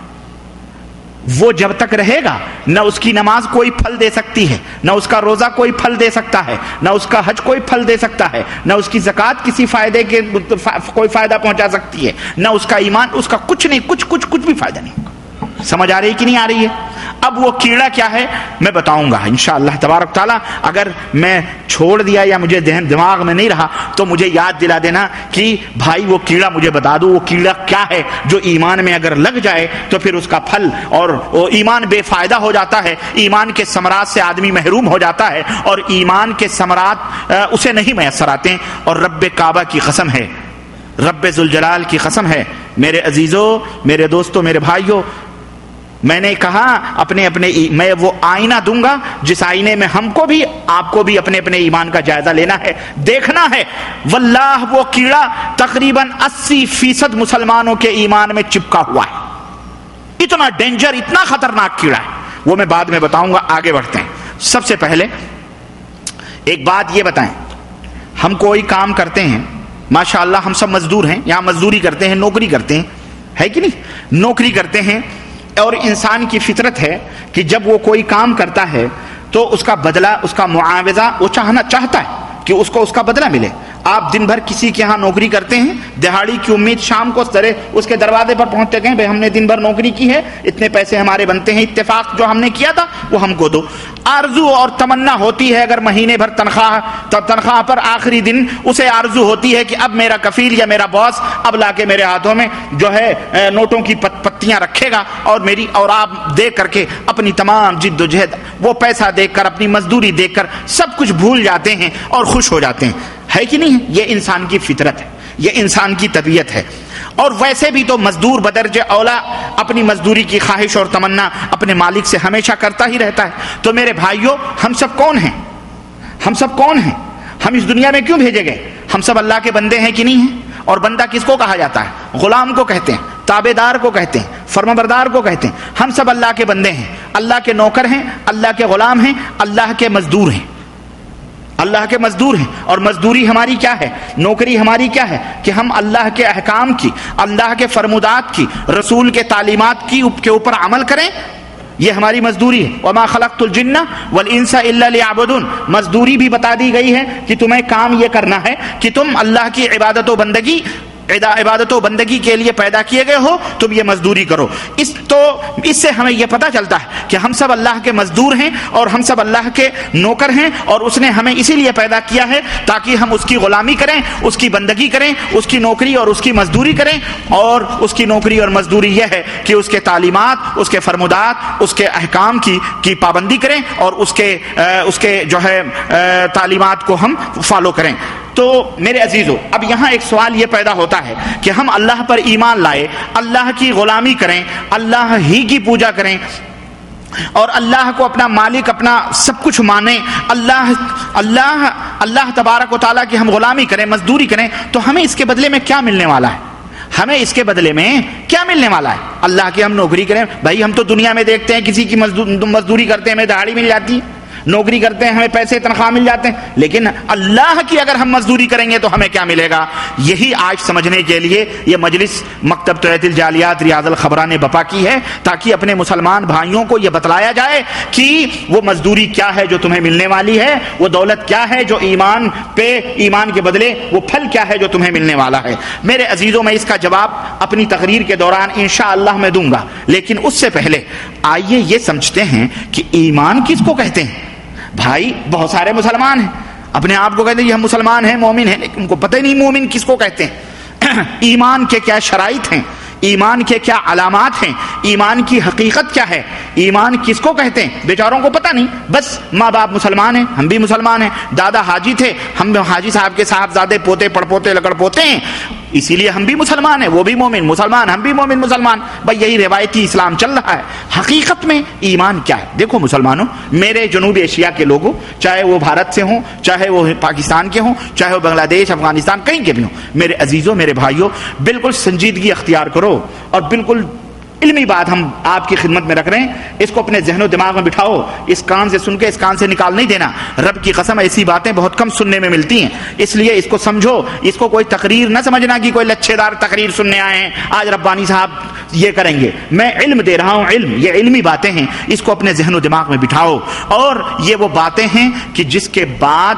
وہ جب تک رہے گا, نہ اس کی نماز کوئی پھل دے سکتی ہے, نہ اس کا روزہ کوئی پھل دے سکتا ہے, نہ اس کا حج کوئی پھل دے سکتا ہے, نہ اس کی زکوٰۃ کسی فائدے کے کوئی فائدہ پہنچا سکتی ہے, نہ اس کا ایمان, اس کا کچھ نہیں, کچھ کچھ کچھ بھی فائدہ نہیں. سمجھ آ رہی کہ نہیں آ رہی ہے؟ اب وہ کیڑا کیا ہے میں بتاؤں گا انشاءاللہ تبارک تعالیٰ. اگر میں چھوڑ دیا یا مجھے ذہن دماغ میں نہیں رہا تو مجھے یاد دلا دینا کہ بھائی وہ کیڑا مجھے بتا دو, وہ کیڑا کیا ہے جو ایمان میں اگر لگ جائے تو پھر اس کا پھل, اور وہ ایمان بے فائدہ ہو جاتا ہے, ایمان کے ثمرات سے آدمی محروم ہو جاتا ہے, اور ایمان کے ثمرات اسے نہیں میسر آتے ہیں. اور رب کعبہ کی قسم ہے, رب ذوالجلال کی قسم ہے, میرے عزیزوں, میرے دوستوں, میرے بھائیوں, میں نے کہا اپنے اپنے میں وہ آئینہ دوں گا جس آئینے میں ہم کو بھی آپ کو بھی اپنے اپنے ایمان کا جائزہ لینا ہے, دیکھنا ہے. واللہ وہ کیڑا تقریباً اسی فیصد مسلمانوں کے ایمان میں چپکا ہوا ہے. اتنا ڈینجر, اتنا خطرناک کیڑا ہے, وہ میں بعد میں بتاؤں گا. آگے بڑھتے ہیں. سب سے پہلے ایک بات یہ بتائیں, ہم کوئی کام کرتے ہیں, ماشاءاللہ ہم سب مزدور ہیں, یہاں مزدوری کرتے ہیں, نوکری کرتے ہیں, ہے کہ نہیں؟ نوکری کرتے ہیں, اور انسان کی فطرت ہے کہ جب وہ کوئی کام کرتا ہے تو اس کا بدلہ, اس کا معاوضہ وہ چاہنا چاہتا ہے کہ اس کو اس کا بدلہ ملے. آپ دن بھر کسی کے ہاں نوکری کرتے ہیں, دہاڑی کی امید, شام کو اس کے دروازے پر پہنچتے گئے, بھائی ہم نے دن بھر نوکری کی ہے, اتنے پیسے ہمارے بنتے ہیں, اتفاق جو ہم نے کیا تھا وہ ہم کو دو. آرزو اور تمنا ہوتی ہے اگر مہینے بھر تنخواہ, تب تنخواہ پر آخری دن اسے آرزو ہوتی ہے کہ اب میرا کفیل یا میرا باس اب لا کے میرے ہاتھوں میں جو ہے نوٹوں کی پتیاں رکھے گا, اور میری اور آپ دیکھ کر کے اپنی تمام جد و جہد, وہ پیسہ دیکھ کر, اپنی مزدوری دیکھ کر سب کچھ بھول جاتے ہیں اور خوش ہو جاتے ہیں, ہے کہ نہیں؟ یہ انسان کی فطرت ہے, یہ انسان کی طبیعت ہے. اور ویسے بھی تو مزدور بدرجہ اولا اپنی مزدوری کی خواہش اور تمنا اپنے مالک سے ہمیشہ کرتا ہی رہتا ہے. تو میرے بھائیوں, ہم سب کون ہیں؟ ہم سب کون ہیں؟ ہم اس دنیا میں کیوں بھیجے گئے؟ ہم سب اللہ کے بندے ہیں کہ نہیں ہیں؟ اور بندہ کس کو کہا جاتا ہے؟ غلام کو کہتے ہیں, تابع دار کو کہتے ہیں, فرمانبردار کو کہتے ہیں. ہم سب اللہ کے بندے ہیں, اللہ کے نوکر ہیں, اللہ کے غلام ہیں, اللہ کے مزدور ہیں, اللہ کے مزدور ہیں. اور مزدوری ہماری کیا ہے, نوکری ہماری کیا ہے کہ ہم اللہ کے احکام کی, اللہ کے فرمودات کی, رسول کے تعلیمات کی کے اوپر عمل کریں. یہ ہماری مزدوری ہے. وما خلقت الجن والانس الا ليعبدون. مزدوری بھی بتا دی گئی ہے کہ تمہیں کام یہ کرنا ہے کہ تم اللہ کی عبادت و بندگی عبادت و بندگی کے لیے پیدا کیے گئے ہو, تم یہ مزدوری کرو. اس تو اس سے ہمیں یہ پتہ چلتا ہے کہ ہم سب اللہ کے مزدور ہیں اور ہم سب اللہ کے نوکر ہیں, اور اس نے ہمیں اسی لیے پیدا کیا ہے تاکہ ہم اس کی غلامی کریں, اس کی بندگی کریں, اس کی نوکری اور اس کی مزدوری کریں. اور اس کی نوکری اور مزدوری یہ ہے کہ اس کے تعلیمات, اس کے فرمودات, اس کے احکام کی کی پابندی کریں, اور اس کے اس کے جو ہے تعلیمات کو ہم فالو کریں. تو میرے عزیزو, اب یہاں ایک سوال یہ پیدا ہوتا ہے کہ ہم اللہ پر ایمان لائے, اللہ کی غلامی کریں, اللہ ہی کی پوجا کریں, اور اللہ کو اپنا مالک, اپنا سب کچھ مانیں, اللہ اللہ اللہ تبارک و تعالیٰ کی ہم غلامی کریں, مزدوری کریں, تو ہمیں اس کے بدلے میں کیا ملنے والا ہے؟ ہمیں اس کے بدلے میں کیا ملنے والا ہے؟ اللہ کی ہم نوکری کریں. بھائی ہم تو دنیا میں دیکھتے ہیں کسی کی مزدوری کرتے ہیں ہمیں دہاڑی مل جاتی ہے, نوکری کرتے ہیں ہمیں پیسے تنخواہ مل جاتے ہیں، لیکن اللہ کی اگر ہم مزدوری کریں گے تو ہمیں کیا ملے گا؟ یہی آج سمجھنے کے لیے یہ مجلس مکتب توحید الجالیات ریاض الخبرہ نے بپا کی ہے، تاکہ اپنے مسلمان بھائیوں کو یہ بتلایا جائے کہ وہ مزدوری کیا ہے جو تمہیں ملنے والی ہے، وہ دولت کیا ہے جو ایمان پہ ایمان کے بدلے وہ پھل کیا ہے جو تمہیں ملنے والا ہے۔ میرے عزیزوں، میں اس کا جواب اپنی تقریر کے دوران انشاءاللہ میں دوں گا، لیکن اس سے پہلے آئیے یہ سمجھتے ہیں کہ ایمان کس کو کہتے ہیں۔ بھائی بہت سارے مسلمان ہیں، اپنے آپ کو کہتے ہیں یہ ہم مسلمان ہیں، مومن ہیں، لیکن ان کو پتہ ہی نہیں مومن کس کو کہتے ہیں، ایمان کے کیا شرائط ہیں، ایمان کے کیا علامات ہیں، ایمان کی حقیقت کیا ہے، ایمان کس کو کہتے ہیں، بیچاروں کو پتہ نہیں۔ بس ماں باپ مسلمان ہیں، ہم بھی مسلمان ہیں، دادا حاجی تھے، ہم حاجی صاحب کے صاحبزادے پوتے پڑ پوتے لکڑ پوتے ہیں، اسی لیے ہم بھی مسلمان ہیں، وہ بھی مومن مسلمان، ہم بھی مومن مسلمان، بھائی یہی روایتی اسلام چل رہا ہے۔ حقیقت میں ایمان کیا ہے؟ دیکھو مسلمانوں، میرے جنوب ایشیا کے لوگوں، چاہے وہ بھارت سے ہوں، چاہے وہ پاکستان کے ہوں، چاہے وہ بنگلہ دیش افغانستان کہیں کے بھی ہوں، میرے عزیزوں میرے بھائیوں، بالکل سنجیدگی اختیار کرو اور بالکل علمی بات ہم آپ کی خدمت میں رکھ رہے ہیں، اس کو اپنے ذہن و دماغ میں بٹھاؤ، اس کان سے سن کے اس کان سے نکال نہیں دینا۔ رب کی قسم ایسی باتیں بہت کم سننے میں ملتی ہیں، اس لیے اس کو سمجھو، اس کو کوئی تقریر نہ سمجھنا کہ کوئی لچھے دار تقریر سننے آئے ہیں آج ربانی صاحب یہ کریں گے۔ میں علم دے رہا ہوں، علم، یہ علمی باتیں ہیں، اس کو اپنے ذہن و دماغ میں بٹھاؤ، اور یہ وہ باتیں ہیں کہ جس کے بعد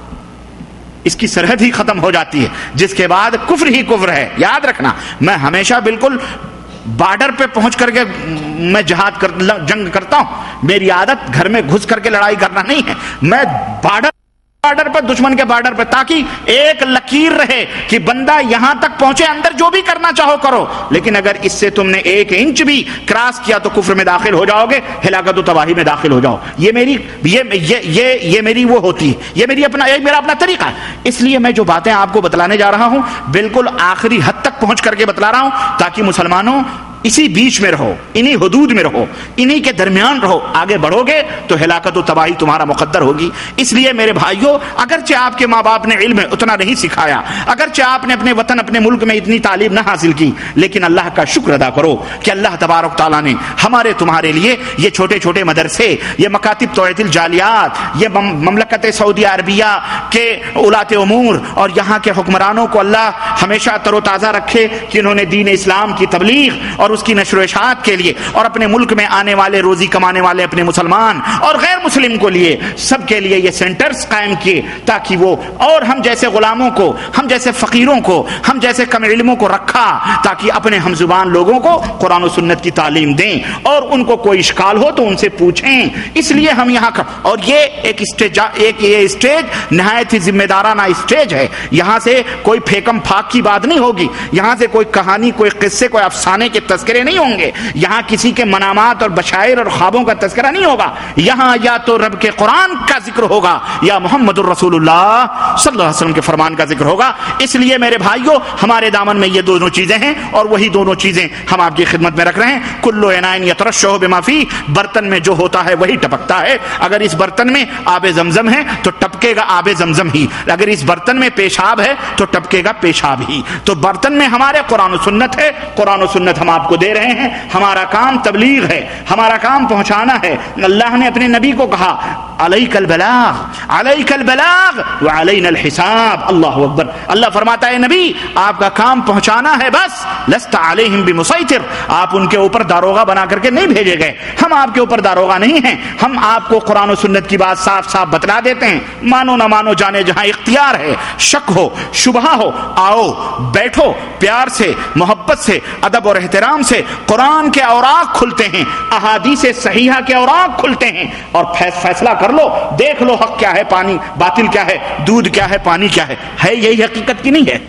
اس کی سرحد ہی ختم ہو جاتی ہے، جس کے بعد کفر ہی کفر ہے۔ یاد رکھنا، میں ہمیشہ بالکل بارڈر پہ پہنچ کر کے میں جہاد کر جنگ کرتا ہوں، میری عادت گھر میں گھس کر کے لڑائی کرنا نہیں ہے، میں بارڈر بارڈر پر دشمن کے بارڈر پہ، تاکہ ایک لکیر رہے کہ بندہ یہاں تک پہنچے، اندر جو بھی کرنا چاہو کرو، لیکن اگر اس سے تم نے ایک انچ بھی کراس کیا تو کفر میں داخل ہو جاؤ گے، ہلاکت و تباہی میں داخل ہو جاؤ۔ یہ میری یہ یہ یہ, یہ میری وہ ہوتی ہے، یہ میری اپنا ایک میرا اپنا طریقہ ہے۔ اس لیے میں جو باتیں آپ کو بتلانے جا رہا ہوں بالکل آخری حد تک پہنچ کر کے بتلا رہا ہوں، تاکہ مسلمانوں اسی بیچ میں رہو، انہی حدود میں رہو، انہی کے درمیان رہو، آگے بڑھو گے تو ہلاکت و تباہی تمہارا مقدر ہوگی۔ اس لیے میرے بھائیوں، اگرچہ آپ کے ماں باپ نے علم اتنا نہیں سکھایا، اگرچہ آپ نے اپنے وطن اپنے ملک میں اتنی تعلیم نہ حاصل کی، لیکن اللہ کا شکر ادا کرو کہ اللہ تبارک تعالیٰ نے ہمارے تمہارے لیے یہ چھوٹے چھوٹے مدرسے، یہ مکاتب توحید الجالیات، یہ مملکت سعودی عربیہ کے اولات امور اور یہاں کے حکمرانوں کو اللہ ہمیشہ تر و تازہ رکھے کہ انہوں نے دین اسلام کی تبلیغ اور اس کی نشر و اشاعت کے لیے اور اپنے ملک میں آنے والے روزی کمانے والے اپنے مسلمان اور غیر مسلم کو لیے سب کے لیے یہ سینٹرز قائم کیے، تاکہ وہ اور ہم جیسے غلاموں کو، ہم جیسے فقیروں کو، ہم جیسے کم علموں کو رکھا، تاکہ اپنے ہم زبان لوگوں کو قرآن و سنت کی تعلیم دیں، اور ان کو کوئی اشکال ہو تو ان سے پوچھیں۔ اس لیے ہم یہاں کا، اور یہ ایک اسٹیج ایک یہ اسٹیج نہایت ہی ذمہ دارانہ اسٹیج ہے، یہاں سے کوئی پھیکم پھاک کی بات نہیں ہوگی، یہاں سے کوئی کہانی، کوئی قصے، کوئی افسانے کے تذکرے نہیں ہوں گے، یہاں کسی کے منامات اور بشائر اور خوابوں کا تذکرہ نہیں ہوگا، یہاں یا تو رب کے قرآن کا ذکر ہوگا یا محمد الرسول اللہ صلی اللہ علیہ وسلم کے فرمان کا ذکر ہوگا۔ اس لیے میرے بھائیوں، ہمارے دامن میں یہ دونوں چیزیں ہیں، اور وہی دونوں چیزیں ہم آپ کی خدمت میں رکھ رہے ہیں۔ کلو عناء یترشح بما فی، برتن میں جو ہوتا ہے وہی ٹپکتا ہے۔ اگر اس برتن میں آب زمزم ہے تو ٹپکے گا آب زمزم ہی، اگر اس برتن میں پیشاب ہے تو ٹپکے گا پیشاب ہی۔ تو برتن میں ہمارے قرآن و سنت ہے، قرآن و سنت ہم آپ کو دے رہے ہیں، ہمارا کام تبلیغ ہے، ہمارا کام پہنچانا ہے۔ اللہ نے اپنے نبی کو کہا علیک البلاغ علیک البلاغ وعلینا الحساب، اللہ اکبر۔ اللہ فرماتا ہے نبی آپ کا کام پہنچانا ہے، بس لست علیہم بمسیطر، آپ ان کے اوپر داروغہ بنا کر کے نہیں بھیجے گئے، ہم آپ کے اوپر داروغہ نہیں ہیں، ہم آپ کو قرآن و سنت کی بات صاف صاف بتلا دیتے ہیں، مانو نہ مانو جانے جہاں اختیار ہے، شک ہو شبہ ہو، آؤ بیٹھو، پیار سے محبت سے ادب اور احترام سے قرآن کے اوراق کھلتے ہیں، احادیث صحیحہ کے اوراق کھلتے ہیں، اور فیصلہ کر لو، دیکھ لو حق کیا ہے، پانی باطل کیا ہے، دودھ کیا ہے، پانی کیا ہے، ہے یہی حقیقت کی نہیں ہے؟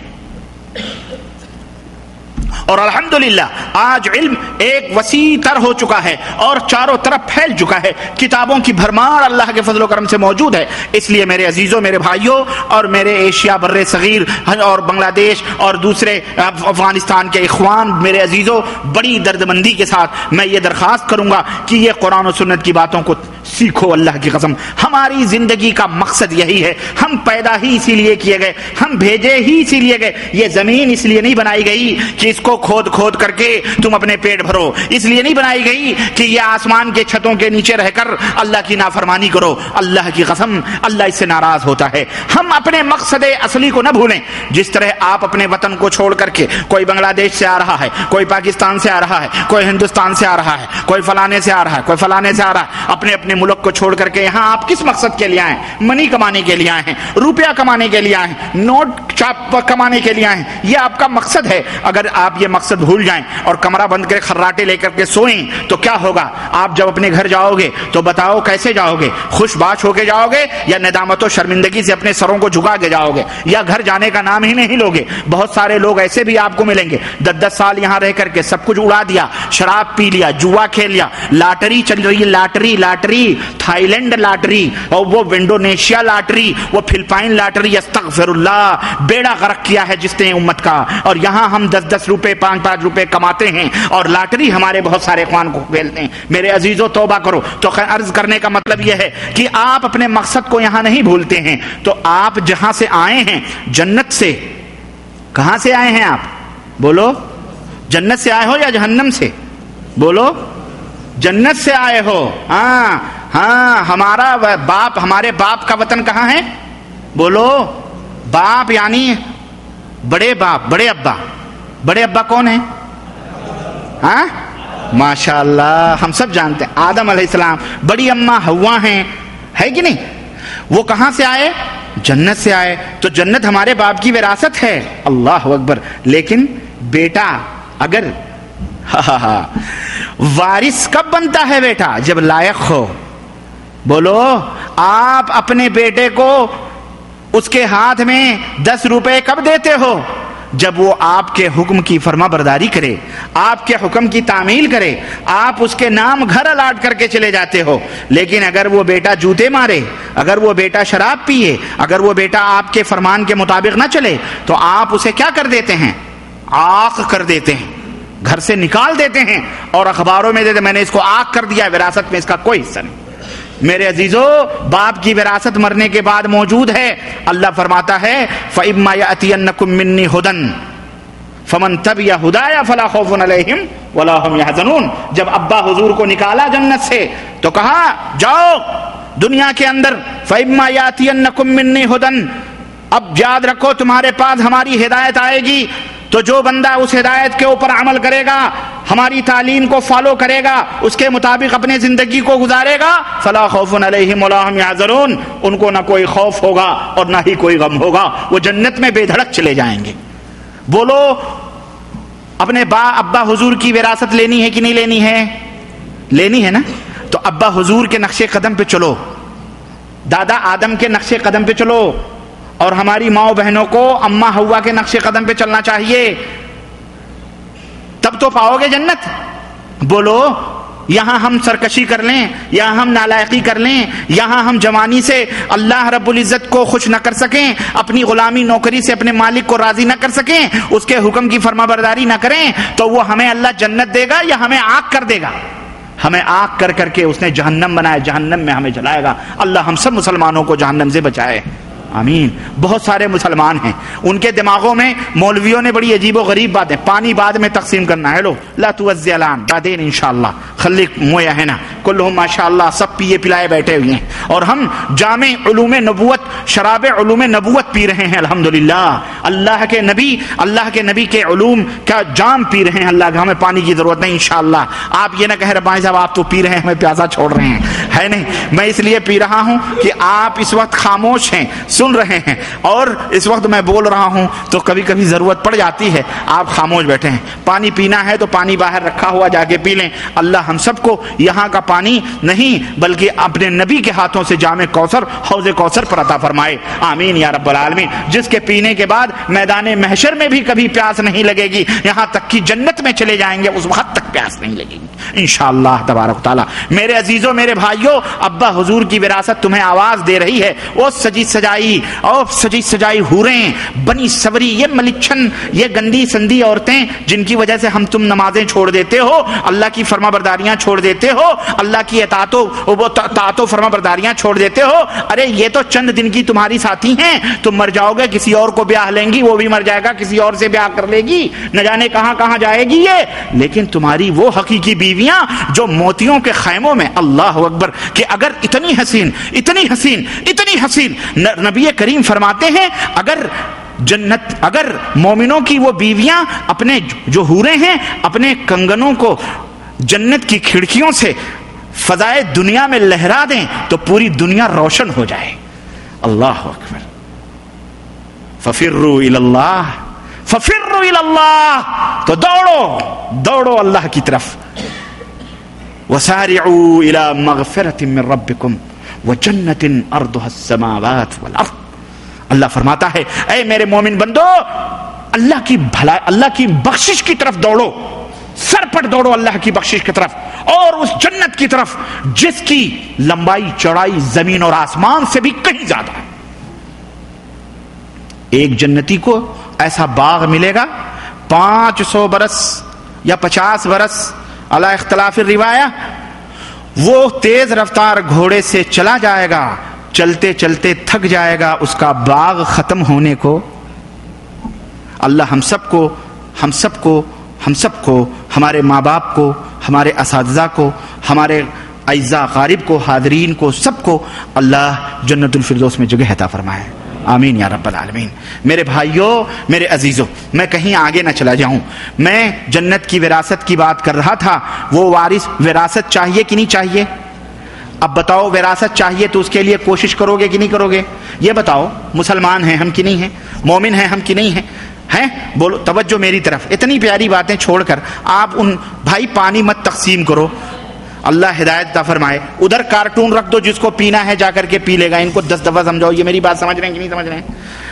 اور الحمدللہ آج علم ایک وسیع تر ہو چکا ہے اور چاروں طرف پھیل چکا ہے، کتابوں کی بھرمار اللہ کے فضل و کرم سے موجود ہے۔ اس لیے میرے عزیزوں، میرے بھائیوں، اور میرے ایشیا بر صغیر اور بنگلہ دیش اور دوسرے افغانستان کے اخوان، میرے عزیزوں، بڑی دردمندی کے ساتھ میں یہ درخواست کروں گا کہ یہ قرآن و سنت کی باتوں کو سیکھو اللہ کی قسم. ہماری زندگی کا مقصد یہی ہے. ہم پیدا ہی اسی لیے کیے گئے, ہم بھیجے ہی اسی لیے گئے. یہ زمین اس لیے نہیں بنائی گئی کہ اس کو کھود کھود کر کے تم اپنے پیٹ بھرو, اس لیے نہیں بنائی گئی کہ یہ آسمان کے چھتوں کے نیچے رہ کر اللہ کی نافرمانی کرو. اللہ کی قسم اللہ اس سے ناراض ہوتا ہے. ہم اپنے مقصد اصلی کو نہ بھولیں. جس طرح آپ اپنے وطن کو چھوڑ کر کے, کوئی بنگلہ دیش سے آ رہا ہے, کوئی پاکستان سے آ رہا ہے, کوئی ہندوستان سے آ رہا ہے, کوئی فلانے سے آ رہا ہے, کوئی فلانے سے آ رہا ہے, اپنے اپنے ملک کو چھوڑ کر کے یہاں آپ کس مقصد کے لیے آئے ہیں؟ منی کمانے کے لیے آئے ہیں, روپیہ کمانے کے لیے آئے ہیں, نوٹ چاپ کمانے کے لیے آئے ہیں. یہ آپ کا مقصد ہے. اگر آپ یہ مقصد بھول جائیں اور کمرہ بند کر خراٹے لے کر کے سوئیں تو کیا ہوگا؟ آپ جب اپنے گھر جاؤ گے تو بتاؤ کیسے جاؤ گے؟ خوش باش ہو کے جاؤ گے یا ندامت و شرمندگی سے اپنے سروں کو جھکا کے جاؤ گے, یا گھر جانے کا نام ہی نہیں لوگے؟ بہت سارے لوگ ایسے بھی آپ کو ملیں گے دس دس سال یہاں رہ کر کے سب کچھ اڑا دیا, شراب پی لیا, جوا کھیل لیا, لاٹری چل رہی ہے, lottery lottery Thailand lottery, اور وہ انڈونیشیا لاٹری, وہ فلپائن لاٹری, استغفر اللہ, بیڑا غرق کیا ہے جس نے امت کا. اور یہاں ہم دس دس روپے پانچ پانچ روپے کماتے ہیں اور لاٹری ہمارے بہت سارے اخوان کو کھیلتے ہیں. میرے عزیزو توبہ کرو. تو عرض کرنے کا مطلب یہ ہے کہ آپ اپنے مقصد کو یہاں نہیں بھولتے ہیں. تو آپ جہاں سے آئے ہیں جنت سے, کہاں سے آئے ہیں آپ؟ بولو, جنت سے آئے ہو یا جہنم سے؟ بولو, جنت سے آئے ہو. ہاں ہاں, ہمارا باپ, ہمارے باپ کا وطن کہاں ہے؟ بولو, باپ یعنی بڑے باپ, بڑے ابا. بڑے ابا کون ہیں؟ ہاں ماشاء اللہ, ہم سب جانتے ہیں آدم علیہ السلام. بڑی اماں ہوا ہیں, ہے کہ نہیں؟ وہ کہاں سے آئے؟ جنت سے آئے. تو جنت ہمارے باپ کی وراثت ہے. اللہ اکبر. لیکن بیٹا اگر ہاں ہاں ہاں وارث کب بنتا ہے بیٹا؟ جب لائق ہو. بولو, آپ اپنے بیٹے کو اس کے ہاتھ میں دس روپے کب دیتے ہو؟ جب وہ آپ کے حکم کی فرما برداری کرے, آپ کے حکم کی تعمیل کرے, آپ اس کے نام گھر الاٹ کر کے چلے جاتے ہو. لیکن اگر وہ بیٹا جوتے مارے, اگر وہ بیٹا شراب پیے, اگر وہ بیٹا آپ کے فرمان کے مطابق نہ چلے, تو آپ اسے کیا کر دیتے ہیں؟ آق کر دیتے ہیں, گھر سے نکال دیتے ہیں اور اخباروں میں دیتے میں نے اس کو آق کر دیا, وراثت میں اس کا کوئی حصہ نہیں. میرے عزیزو, باپ کی وراثت مرنے کے بعد موجود ہے. اللہ فرماتا ہے فَإِمَّا يَأْتِيَنَّكُم مِّنِّي هُدًى فَمَن تَبِعَ هُدَايَ فَلَا خَوْفٌ عَلَيْهِمْ وَلَا هُمْ يَحْزَنُونَ. جب ابا حضور کو نکالا جنت سے تو کہا جاؤ دنیا کے اندر, فَإِمَّا يَأْتِيَنَّكُم مِّنِّي هُدًى, اب یاد رکھو تمہارے پاس ہماری ہدایت آئے گی, تو جو بندہ اس ہدایت کے اوپر عمل کرے گا, ہماری تعلیم کو فالو کرے گا, اس کے مطابق اپنے زندگی کو گزارے گا, فلا خوف علیہم ولا هم یحزنون, ان کو نہ کوئی خوف ہوگا اور نہ ہی کوئی غم ہوگا, وہ جنت میں بے دھڑک چلے جائیں گے. بولو, اپنے با ابا حضور کی وراثت لینی ہے کہ نہیں لینی ہے؟ لینی ہے نا. تو ابا حضور کے نقش قدم پہ چلو, دادا آدم کے نقش قدم پہ چلو, اور ہماری ماں بہنوں کو اماں ہوا کے نقش قدم پہ چلنا چاہیے, تب تو پاؤ گے جنت. بولو, یہاں ہم سرکشی کر لیں, یہاں ہم نالائقی کر لیں, یہاں ہم جوانی سے اللہ رب العزت کو خوش نہ کر سکیں, اپنی غلامی نوکری سے اپنے مالک کو راضی نہ کر سکیں, اس کے حکم کی فرما برداری نہ کریں, تو وہ ہمیں اللہ جنت دے گا یا ہمیں آگ کر دے گا؟ ہمیں آگ کر کر کے اس نے جہنم بنایا, جہنم میں ہمیں جلائے گا. اللہ ہم سب مسلمانوں کو جہنم سے بچائے, آمین. بہت سارے مسلمان ہیں, ان کے دماغوں میں مولویوں نے بڑی عجیب و غریب باتیں, پانی بعد میں تقسیم کرنا ہے, لو لا توزی الان بعدین انشاءاللہ, خلق مویا ہے نا, کلہم ماشاءاللہ سب پیے پلائے بیٹھے ہوئے ہیں, اور ہم جامع علوم نبوت, شراب علوم نبوت پی رہے ہیں الحمدللہ. اللہ کے نبی, اللہ کے نبی کے علوم کا جام پی رہے ہیں. اللہ, ہمیں پانی کی ضرورت نہیں انشاءاللہ. آپ یہ نہ کہیں ربانی صاحب آپ تو پی رہے ہیں, ہمیں پیاسا چھوڑ رہے ہیں, ہے نہیں. میں اس لیے پی رہا ہوں کہ آپ اس وقت خاموش ہیں, سن رہے ہیں, اور اس وقت میں بول رہا ہوں تو کبھی کبھی ضرورت پڑ جاتی ہے, آپ خاموش بیٹھے ہیں. پانی پینا ہے تو پانی باہر رکھا ہوا جا کے پی لیں. اللہ ہم سب کو یہاں کا پانی نہیں بلکہ اپنے نبی کے ہاتھوں سے جام کوثر, حوض کوثر پر عطا فرمائے, آمین یا رب العالمین, جس کے پینے کے بعد میدان محشر میں بھی کبھی پیاس نہیں لگے گی, یہاں تک کہ جنت میں چلے جائیں گے اس وقت تک پیاس نہیں لگے گی. انشاءاللہ تبارک تعالی۔ میرے عزیزوں، میرے بھائیوں، ابا حضور کی وراثت تمہیں آواز دے رہی ہے، او سجی سجائی او سجی سجائی حوریں، بنی صبری، یہ ملچھن، یہ گندی سندی عورتیں جن کی وجہ سے ہم تم نمازیں چھوڑ دیتے ہو، اللہ کی فرما برداریاں چھوڑ دیتے ہو، اللہ کی اطاعت و طاعت و فرما برداریاں چھوڑ دیتے ہو، ارے یہ تو چند دن کی تمہاری ساتھی ہیں، تم مر جاؤ گے، کسی اور کو بیاہ لیں گی، وہ بھی مر جائے گا، کسی اور سے بیاہ کر لے گی، نہ جانے کہاں کہاں جائے گی یہ، لیکن تمہاری وہ حقیقی بیویاں جو موتیوں کے خیموں میں، اللہ اکبر، کہ اگر اتنی حسین اتنی حسین اتنی حسین، نبی کریم فرماتے ہیں اگر جنت اگر مومنوں کی وہ بیویاں اپنے جو حوریں ہیں اپنے کنگنوں کو جنت کی کھڑکیوں سے فضائے دنیا میں لہرا دیں تو پوری دنیا روشن ہو جائے۔ اللہ اکبر۔ ففروا الی اللہ ففروا الی اللہ، تو دوڑو دوڑو اللہ کی طرف۔ وسارعوا الی مغفرۃ من ربکم وجنۃ ارضها السماوات والارض۔ اللہ فرماتا ہے اے میرے مومن بندو، اللہ کی بھلا اللہ کی بخشش کی طرف دوڑو، سر پر دوڑو اللہ کی بخشش کی طرف، اور اس جنت کی طرف جس کی لمبائی چوڑائی زمین اور آسمان سے بھی کہیں زیادہ ہے۔ ایک جنتی کو ایسا باغ ملے گا پانچ سو برس یا پچاس برس علی اختلاف الروایہ، وہ تیز رفتار گھوڑے سے چلا جائے گا، چلتے چلتے تھک جائے گا، اس کا باغ ختم ہونے کو۔ اللہ ہم سب کو ہم سب کو ہم سب کو ہمارے ماں باپ کو، ہمارے اساتذہ کو، ہمارے اعزاء اقارب کو، حاضرین کو، سب کو اللہ جنت الفردوس میں جگہ عطا فرمائے، آمین یا رب العالمین۔ میرے بھائیوں، میرے عزیزوں، میں کہیں آگے نہ چلا جاؤں، میں جنت کی وراثت کی بات کر رہا تھا۔ وہ وارث وراثت چاہیے کہ نہیں چاہیے؟ اب بتاؤ، وراثت چاہیے تو اس کے لیے کوشش کرو گے کہ نہیں کرو گے؟ یہ بتاؤ، مسلمان ہیں ہم کہ نہیں ہیں؟ مومن ہیں ہم کہ نہیں ہیں؟ ہیں بولو، توجہ میری طرف، اتنی پیاری باتیں چھوڑ کر آپ ان بھائی پانی مت تقسیم کرو، اللہ ہدایت عطا فرمائے۔ ادھر کارٹون رکھ دو، جس کو پینا ہے جا کر کے پی لے گا، ان کو دس دفعہ سمجھاؤ۔ یہ میری بات سمجھ رہے ہیں کہ نہیں سمجھ رہے ہیں؟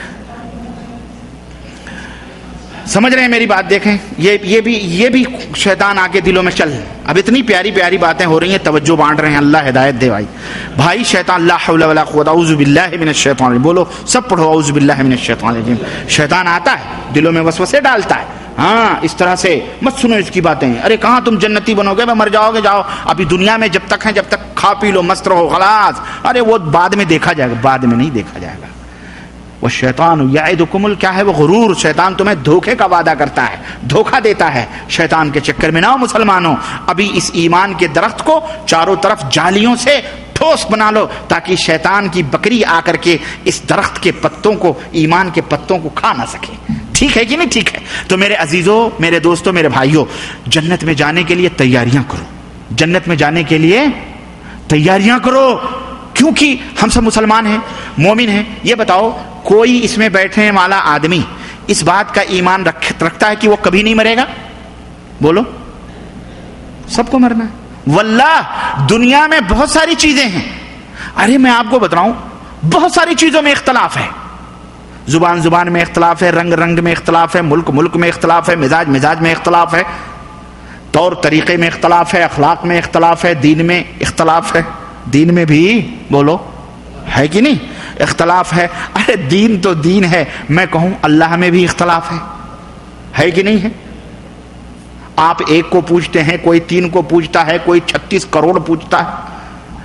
سمجھ رہے ہیں میری بات؟ دیکھیں، یہ یہ بھی یہ بھی شیطان آ کے دلوں میں چل، اب اتنی پیاری پیاری باتیں ہو رہی ہیں، توجہ بانٹ رہے ہیں، اللہ ہدایت دے بھائی بھائی شیطان، لا حول ولا قوت، اعوذ باللہ من الشیطان الرجیم، بولو سب پڑھو، اعوذ باللہ من الشیطان الرجیم۔ شیطان آتا ہے، دلوں میں وسوسے ڈالتا ہے، ہاں اس طرح سے مت سنو اس کی باتیں، ارے کہاں تم جنتی بنو گے، میں مر جاؤ گے، جاؤ ابھی دنیا میں جب تک ہیں جب تک کھا پی لو، مست رہو، خلاص، ارے وہ بعد میں دیکھا جائے گا، بعد میں نہیں دیکھا جائے گا۔ وہ شیطان یعدکم ال کیا ہے، وہ غرور، شیطان تمہیں دھوکے کا وعدہ کرتا ہے، دھوکہ دیتا ہے، شیطان کے چکر میں نہ ہو مسلمانوں۔ ابھی اس ایمان کے درخت کو چاروں طرف جالیوں سے ٹھوس بنا لو تاکہ شیطان کی بکری آ کر کے اس درخت کے پتوں کو، ایمان کے پتوں کو کھا نہ سکے، ٹھیک ہے کہ نہیں ٹھیک ہے؟ تو میرے عزیزوں، میرے دوستوں، میرے بھائیوں، جنت میں جانے کے لیے تیاریاں کرو، جنت میں جانے کے لیے تیاریاں کرو، کیونکہ ہم سب مسلمان ہیں، مومن ہیں۔ یہ بتاؤ، کوئی اس میں بیٹھنے والا آدمی اس بات کا ایمان رکھ, رکھتا ہے کہ وہ کبھی نہیں مرے گا؟ بولو، سب کو مرنا ہے۔ واللہ دنیا میں بہت ساری چیزیں ہیں، ارے میں آپ کو بتاؤں، بہت ساری چیزوں میں اختلاف ہے، زبان زبان میں اختلاف ہے، رنگ رنگ میں اختلاف ہے، ملک ملک میں اختلاف ہے، مزاج مزاج میں اختلاف ہے، طور طریقے میں اختلاف ہے، اخلاق میں اختلاف ہے، دین میں اختلاف ہے، دین میں بھی بولو ہے کہ نہیں اختلاف ہے؟ ارے دین تو دین ہے، میں کہوں اللہ میں بھی اختلاف ہے، ہے کہ نہیں ہے؟ آپ ایک کو پوچھتے ہیں، کوئی تین کو پوچھتا ہے، کوئی چھتیس کروڑ پوچھتا ہے۔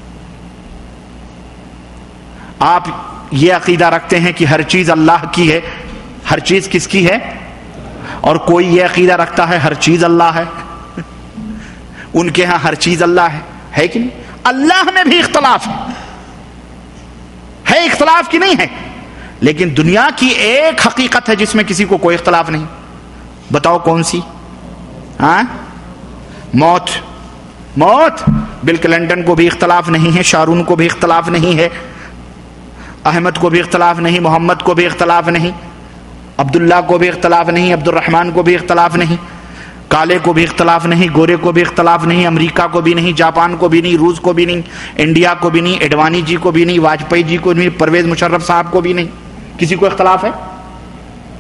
آپ یہ عقیدہ رکھتے ہیں کہ ہر چیز اللہ کی ہے، ہر چیز کس کی ہے؟ اور کوئی یہ عقیدہ رکھتا ہے ہر چیز اللہ ہے، ان کے ہاں ہر چیز اللہ ہے، ہے کہ نہیں؟ اللہ میں بھی اختلاف ہے، ہے اختلاف کی نہیں ہے؟ لیکن دنیا کی ایک حقیقت ہے جس میں کسی کو کوئی اختلاف نہیں، بتاؤ کون سی؟ ہاں، موت۔ موت، بل کلنٹن کو بھی اختلاف نہیں ہے، شارون کو بھی اختلاف نہیں ہے، احمد کو بھی اختلاف نہیں، محمد کو بھی اختلاف نہیں، عبداللہ کو بھی اختلاف نہیں، عبد الرحمن کو بھی اختلاف نہیں، کالے کو بھی اختلاف نہیں، گورے کو بھی اختلاف نہیں، امریکہ کو بھی نہیں، جاپان کو بھی نہیں، روس کو بھی نہیں، انڈیا کو بھی نہیں، ایڈوانی جی کو بھی نہیں، واجپئی جی کو نہیں، پرویز مشرف صاحب کو بھی نہیں، کسی کو اختلاف ہے؟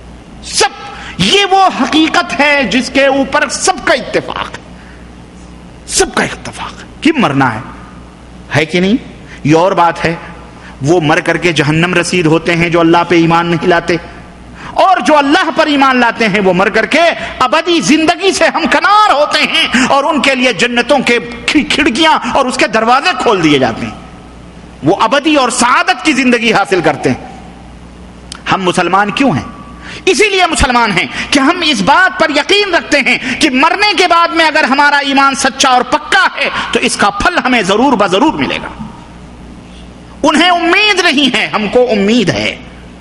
سب، یہ وہ حقیقت ہے جس کے اوپر سب کا اتفاق ہے، سب کا اتفاق کہ مرنا ہے ہے کہ نہیں؟ یہ اور بات ہے وہ مر کر کے جہنم رسید ہوتے ہیں جو اللہ پہ ایمان نہیں لاتے، اور جو اللہ پر ایمان لاتے ہیں وہ مر کر کے ابدی زندگی سے ہمکنار ہوتے ہیں، اور ان کے لیے جنتوں کے کھڑکیاں اور اس کے دروازے کھول دیے جاتے ہیں، وہ ابدی اور سعادت کی زندگی حاصل کرتے ہیں۔ ہم مسلمان کیوں ہیں؟ اسی لیے مسلمان ہیں کہ ہم اس بات پر یقین رکھتے ہیں کہ مرنے کے بعد میں اگر ہمارا ایمان سچا اور پکا ہے تو اس کا پھل ہمیں ضرور بضرور ملے گا۔ انہیں امید نہیں ہے، ہم کو امید ہے،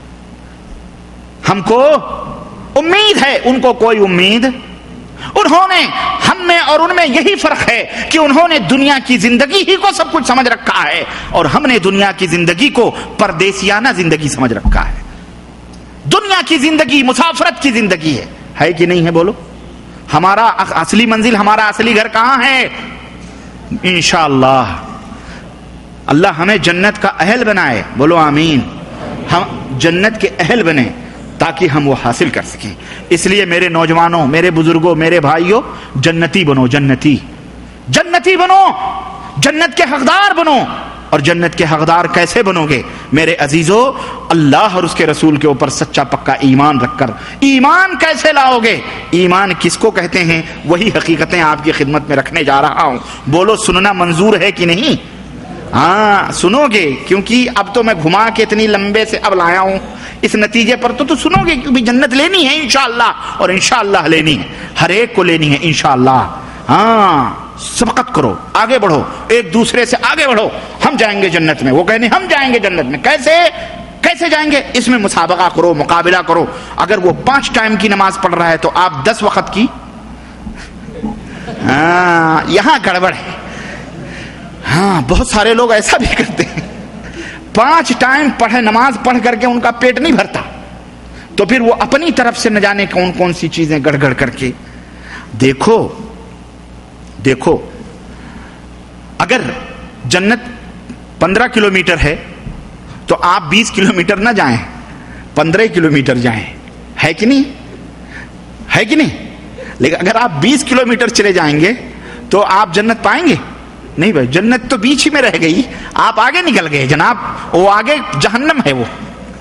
ہم کو امید ہے، ان کو کوئی امید۔ انہوں نے ہم میں اور ان میں یہی فرق ہے کہ انہوں نے دنیا کی زندگی ہی کو سب کچھ سمجھ رکھا ہے، اور ہم نے دنیا کی زندگی کو پردیسیانہ زندگی سمجھ رکھا ہے۔ دنیا کی زندگی مسافرت کی زندگی ہے، ہے کہ نہیں ہے؟ بولو، ہمارا اصلی منزل، ہمارا اصلی گھر کہاں ہے؟ انشاءاللہ اللہ ہمیں جنت کا اہل بنائے، بولو آمین۔ ہم جنت کے اہل بنیں تاکہ ہم وہ حاصل کر سکیں۔ اس لیے میرے نوجوانوں، میرے بزرگوں، میرے بھائیوں، جنتی بنو، جنتی جنتی بنو، جنت کے حقدار بنو۔ اور جنت کے حقدار کیسے بنو گے میرے عزیزو؟ اللہ اور اس کے رسول کے اوپر سچا پکا ایمان رکھ کر۔ ایمان کیسے لاؤ گے؟ ایمان کس کو کہتے ہیں؟ وہی حقیقتیں آپ کی خدمت میں رکھنے جا رہا ہوں۔ بولو سننا منظور ہے کہ نہیں؟ ہاں سنو گے، کیونکہ اب تو میں گھما کے اتنی لمبے سے اب لایا ہوں اس نتیجے پر، تو تو سنو گے، کیونکہ جنت لینی ہے انشاءاللہ، اور انشاءاللہ لینی ہے، ہر ایک کو لینی ہے انشاءاللہ۔ ہاں سبقت کرو، آگے بڑھو، ایک دوسرے سے آگے بڑھو، ہم جائیں گے جنت میں۔ وہ کہنے ہم جائیں گے جنت میں، کیسے کیسے جائیں گے؟ اس میں مسابقہ کرو، مقابلہ کرو۔ اگر وہ پانچ ٹائم کی نماز پڑھ رہا ہے تو آپ دس وقت کی، ہاں یہاں گڑبڑ ہے۔ ہاں بہت سارے لوگ ایسا بھی کرتے ہیں، پانچ ٹائم پڑھے نماز پڑھ کر کے ان کا پیٹ نہیں بھرتا، تو پھر وہ اپنی طرف سے نہ جانے کون کون سی چیزیں گڑ گڑ کر کے۔ دیکھو دیکھو اگر جنت پندرہ کلومیٹر ہے تو آپ بیس کلومیٹر نہ جائیں، پندرہ کلومیٹر جائیں، ہے کہ نہیں؟ ہے کہ نہیں؟ لیکن اگر آپ بیس کلومیٹر چلے جائیں گے تو آپ جنت پائیں گے نہیں بھائی، جنت تو بیچ ہی میں رہ گئی، آپ آگے نکل گئے جناب، وہ آگے جہنم ہے، وہ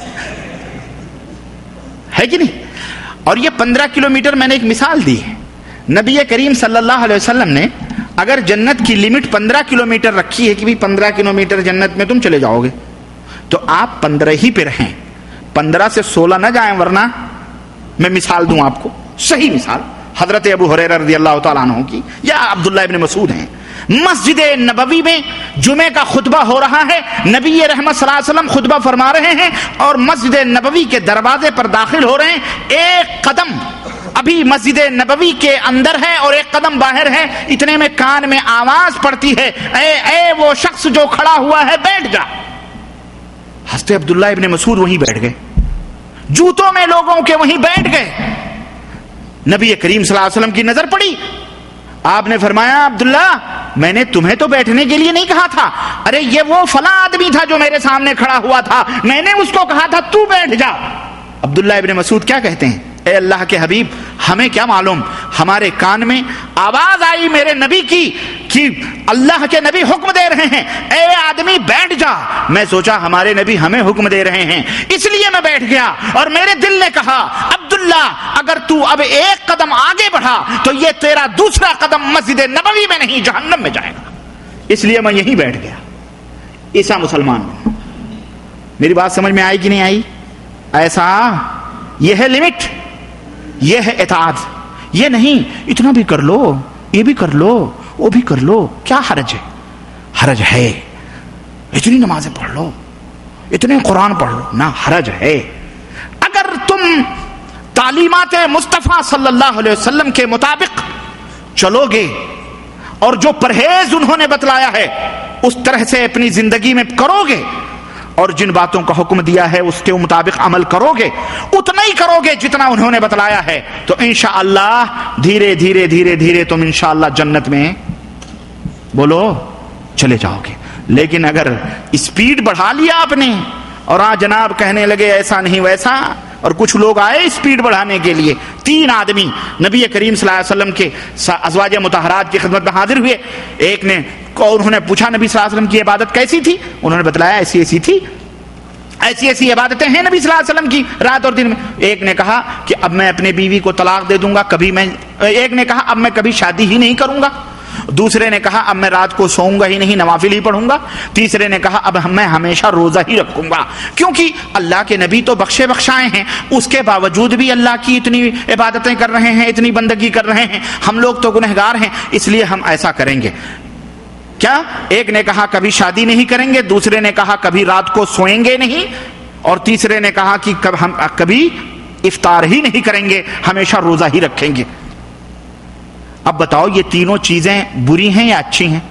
ہے کہ نہیں؟ اور یہ پندرہ کلومیٹر میں نے ایک مثال دی ہے، نبی کریم صلی اللہ علیہ وسلم نے اگر جنت کی لمٹ پندرہ کلومیٹر رکھی ہے کہ بھی پندرہ کلومیٹر جنت میں تم چلے جاؤ گے، تو آپ پندرہ ہی پہ رہیں، پندرہ سے سولہ نہ جائیں، ورنہ میں مثال دوں آپ کو، صحیح مثال حضرت ابو ہریرہ رضی اللہ تعالیٰ عنہ کی یا عبداللہ ابن مسعود ہیں۔ مسجد نبوی میں جمعے کا خطبہ ہو رہا ہے، نبی رحمت صلی اللہ علیہ وسلم خطبہ فرما رہے ہیں، اور مسجد نبوی کے دروازے پر داخل ہو رہے ہیں، ایک قدم ابھی مسجد نبوی کے اندر ہے اور ایک قدم باہر ہے، اتنے میں کان میں آواز پڑتی ہے، اے اے وہ شخص جو کھڑا ہوا ہے بیٹھ جا۔ حضرت عبداللہ ابن مسعود وہیں بیٹھ گئے، جوتوں میں لوگوں کے وہیں بیٹھ گئے۔ نبی کریم صلی اللہ علیہ وسلم کی نظر پڑی، آپ نے فرمایا عبداللہ میں نے تمہیں تو بیٹھنے کے لیے نہیں کہا تھا، ارے یہ وہ فلاں آدمی تھا جو میرے سامنے کھڑا ہوا تھا، میں نے اس کو کہا تھا تو بیٹھ جا۔ عبداللہ ابن مسعود کیا کہتے ہیں؟ اے اللہ کے حبیب ہمیں کیا معلوم، ہمارے کان میں آواز آئی میرے نبی کی کہ اللہ کے نبی حکم دے رہے ہیں اے آدمی بیٹھ جا، میں سوچا ہمارے نبی ہمیں حکم دے رہے ہیں اس لیے میں بیٹھ گیا، اور میرے دل نے کہا عبداللہ اگر تو اب ایک قدم آگے بڑھا تو یہ تیرا دوسرا قدم مسجد نبوی میں نہیں جہنم میں جائے گا، اس لیے میں یہیں بیٹھ گیا۔ ایسا مسلمان ہوں۔ میری بات سمجھ میں آئی کہ نہیں آئی؟ ایسا یہ ہے لمٹ، یہ ہے اطاعت، یہ نہیں اتنا بھی کر لو، یہ بھی کر لو، وہ بھی کر لو، کیا حرج ہے؟ حرج ہے، اتنی نمازیں پڑھ لو، اتنے قرآن پڑھ لو، نہ حرج ہے۔ اگر تم تعلیمات مصطفیٰ صلی اللہ علیہ وسلم کے مطابق چلو گے اور جو پرہیز انہوں نے بتلایا ہے اس طرح سے اپنی زندگی میں کرو گے، اور جن باتوں کا حکم دیا ہے اس کے مطابق عمل کرو گے، اتنا ہی کرو گے جتنا انہوں نے بتلایا ہے، تو انشاءاللہ دھیرے دھیرے دھیرے دھیرے تم انشاءاللہ جنت میں بولو چلے جاؤ گے۔ لیکن اگر اسپیڈ بڑھا لیا آپ نے اور آ جناب کہنے لگے ایسا نہیں ویسا، اور کچھ لوگ آئے اسپیڈ بڑھانے کے لیے. تین آدمی نبی کریم صلی اللہ علیہ وسلم کے ازواج مطہرات کی خدمت میں حاضر ہوئے. ایک نے انہوں نے پوچھا نبی صلی اللہ علیہ وسلم کی عبادت کیسی تھی؟ انہوں نے بتلایا ایسی ایسی تھی, ایسی ایسی عبادتیں ہیں نبی صلی اللہ علیہ وسلم کی رات اور دن میں. ایک نے کہا کہ اب میں اپنی بیوی کو طلاق دے دوں گا, کبھی میں ایک نے کہا اب میں کبھی شادی ہی نہیں کروں گا. دوسرے نے کہا اب میں رات کو سوؤں گا ہی نہیں, نوافل ہی پڑھوں گا. تیسرے نے کہا اب میں ہمیشہ روزہ ہی رکھوں گا. کیونکہ اللہ کے نبی تو بخشے بخشائے ہیں, اس کے باوجود بھی اللہ کی اتنی عبادتیں کر رہے ہیں, اتنی بندگی کر رہے ہیں. ہم لوگ تو گنہگار ہیں, اس لیے ہم ایسا کریں گے. کیا ایک نے کہا کبھی شادی نہیں کریں گے, دوسرے نے کہا کبھی رات کو سوئیں گے نہیں, اور تیسرے نے کہا کہ ہم کبھی افطار ہی نہیں کریں گے, ہمیشہ روزہ ہی رکھیں گے. اب بتاؤ یہ تینوں چیزیں بری ہیں یا اچھی ہیں؟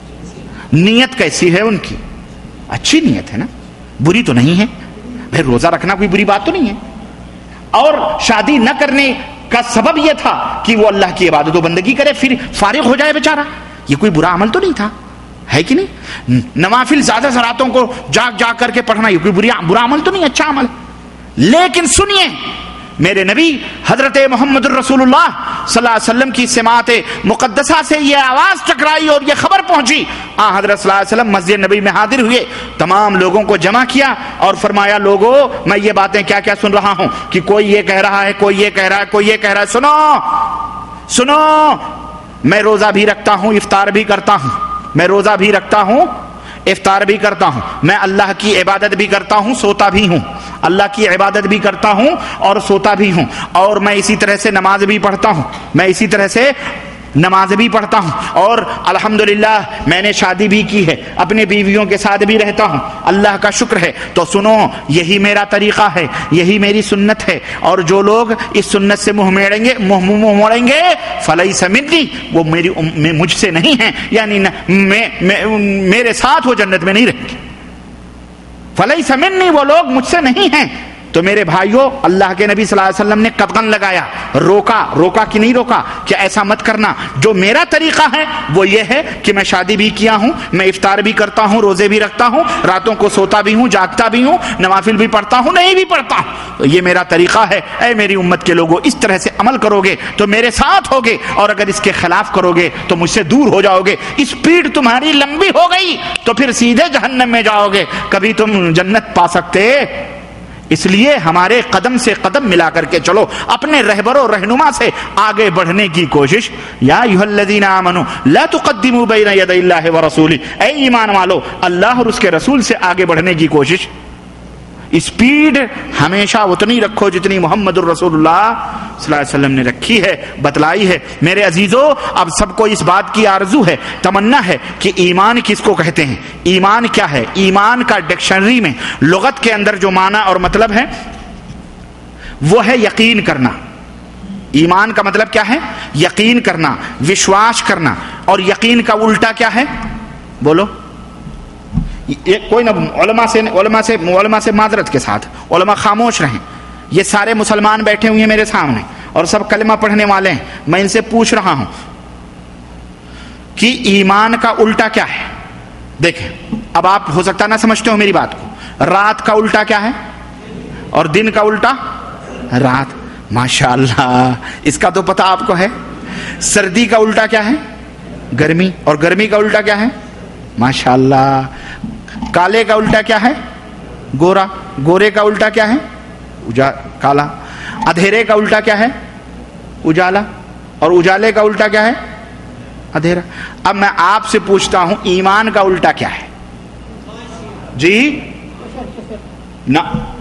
نیت کیسی ہے ان کی؟ اچھی نیت ہے نا, بری تو نہیں ہے. بھائی روزہ رکھنا کوئی بری بات تو نہیں ہے. اور شادی نہ کرنے کا سبب یہ تھا کہ وہ اللہ کی عبادت و بندگی کرے, پھر فارغ ہو جائے بیچارہ. یہ کوئی برا عمل تو نہیں تھا, ہے کہ نہیں؟ نوافل زیادہ سے راتوں کو جاگ جاگ کر کے پڑھنا یہ کوئی برا عمل تو نہیں, اچھا عمل. لیکن سنیے, میرے نبی حضرت محمد الرسول اللہ صلی اللہ علیہ وسلم کی سماعت مقدسہ سے یہ آواز ٹکرائی اور یہ خبر پہنچی. آ حضرت صلی اللہ علیہ وسلم مسجد نبی میں حاضر ہوئے, تمام لوگوں کو جمع کیا اور فرمایا لوگوں میں یہ باتیں کیا کیا سن رہا ہوں کہ کوئی یہ کہہ رہا ہے, کوئی یہ کہہ رہا ہے, کوئی یہ کہہ رہا ہے. سنو سنو میں روزہ بھی رکھتا ہوں, افطار بھی کرتا ہوں. میں روزہ بھی رکھتا ہوں, افطار بھی کرتا ہوں. میں اللہ کی عبادت بھی کرتا ہوں, سوتا بھی ہوں. اللہ کی عبادت بھی کرتا ہوں اور سوتا بھی ہوں. اور میں اسی طرح سے نماز بھی پڑھتا ہوں, میں اسی طرح سے نماز بھی پڑھتا ہوں. اور الحمدللہ میں نے شادی بھی کی ہے, اپنے بیویوں کے ساتھ بھی رہتا ہوں, اللہ کا شکر ہے. تو سنو, یہی میرا طریقہ ہے, یہی میری سنت ہے. اور جو لوگ اس سنت سے منہ موڑیں گے منہ منہ موڑیں گے فلیس منی, وہ میری مجھ سے نہیں ہیں, یعنی میں, میں, میرے ساتھ وہ جنت میں نہیں رہیں گے. فلیس منی, وہ لوگ مجھ سے نہیں ہیں. تو میرے بھائیوں, اللہ کے نبی صلی اللہ علیہ وسلم نے قدغن لگایا, روکا روکا کہ نہیں روکا کہ ایسا مت کرنا. جو میرا طریقہ ہے وہ یہ ہے کہ میں شادی بھی کیا ہوں, میں افطار بھی کرتا ہوں, روزے بھی رکھتا ہوں, راتوں کو سوتا بھی ہوں, جاگتا بھی ہوں, نوافل بھی پڑھتا ہوں, نہیں بھی پڑھتا ہوں. تو یہ میرا طریقہ ہے. اے میری امت کے لوگوں, اس طرح سے عمل کرو گے تو میرے ساتھ ہوگے, اور اگر اس کے خلاف کرو گے تو مجھ سے دور ہو جاؤ گے. اسپیڈ تمہاری لمبی ہو گئی تو پھر سیدھے جہنم میں جاؤ گے, کبھی تم جنت پا سکتے. اس لیے ہمارے قدم سے قدم ملا کر کے چلو, اپنے رہبر و رہنما سے آگے بڑھنے کی کوشش. یا ایھا الذین آمنوا لا تقدموا بین یدی اللہ ورسولہ, اے ایمان والو اللہ اور اس کے رسول سے آگے بڑھنے کی کوشش. اسپیڈ ہمیشہ اتنی رکھو جتنی محمد الرسول اللہ صلی اللہ علیہ وسلم نے رکھی ہے, بتلائی ہے. میرے عزیزو, اب سب کو اس بات کی آرزو ہے, تمنا ہے کہ ایمان کس کو کہتے ہیں, ایمان کیا ہے. ایمان کا ڈکشنری میں لغت کے اندر جو معنی اور مطلب ہے وہ ہے یقین کرنا. ایمان کا مطلب کیا ہے؟ یقین کرنا, وشواس کرنا. اور یقین کا الٹا کیا ہے؟ بولو. کوئی نہ علماء سے علماء سے علماء سے معذرت کے ساتھ, علماء خاموش رہیں. یہ سارے مسلمان بیٹھے ہوئے ہیں میرے سامنے اور سب کلمہ پڑھنے والے ہیں. میں ان سے پوچھ رہا ہوں کہ ایمان کا الٹا کیا ہے. دیکھیں, اب آپ ہو سکتا نہ سمجھتے ہو میری بات کو. رات کا الٹا کیا ہے اور دن کا الٹا رات. ماشاءاللہ, اس کا تو پتہ آپ کو ہے. سردی کا الٹا کیا ہے؟ گرمی. اور گرمی کا الٹا کیا ہے؟ ماشاءاللہ. کالے کا الٹا کیا ہے؟ گورا. گورے کا الٹا کیا ہے؟ اجا کالا. اندھیرے کا الٹا کیا ہے؟ اجالا. اور اجالے کا الٹا کیا ہے؟ اندھیرا. اب میں آپ سے پوچھتا ہوں, ایمان کا الٹا کیا ہے؟ جی نہ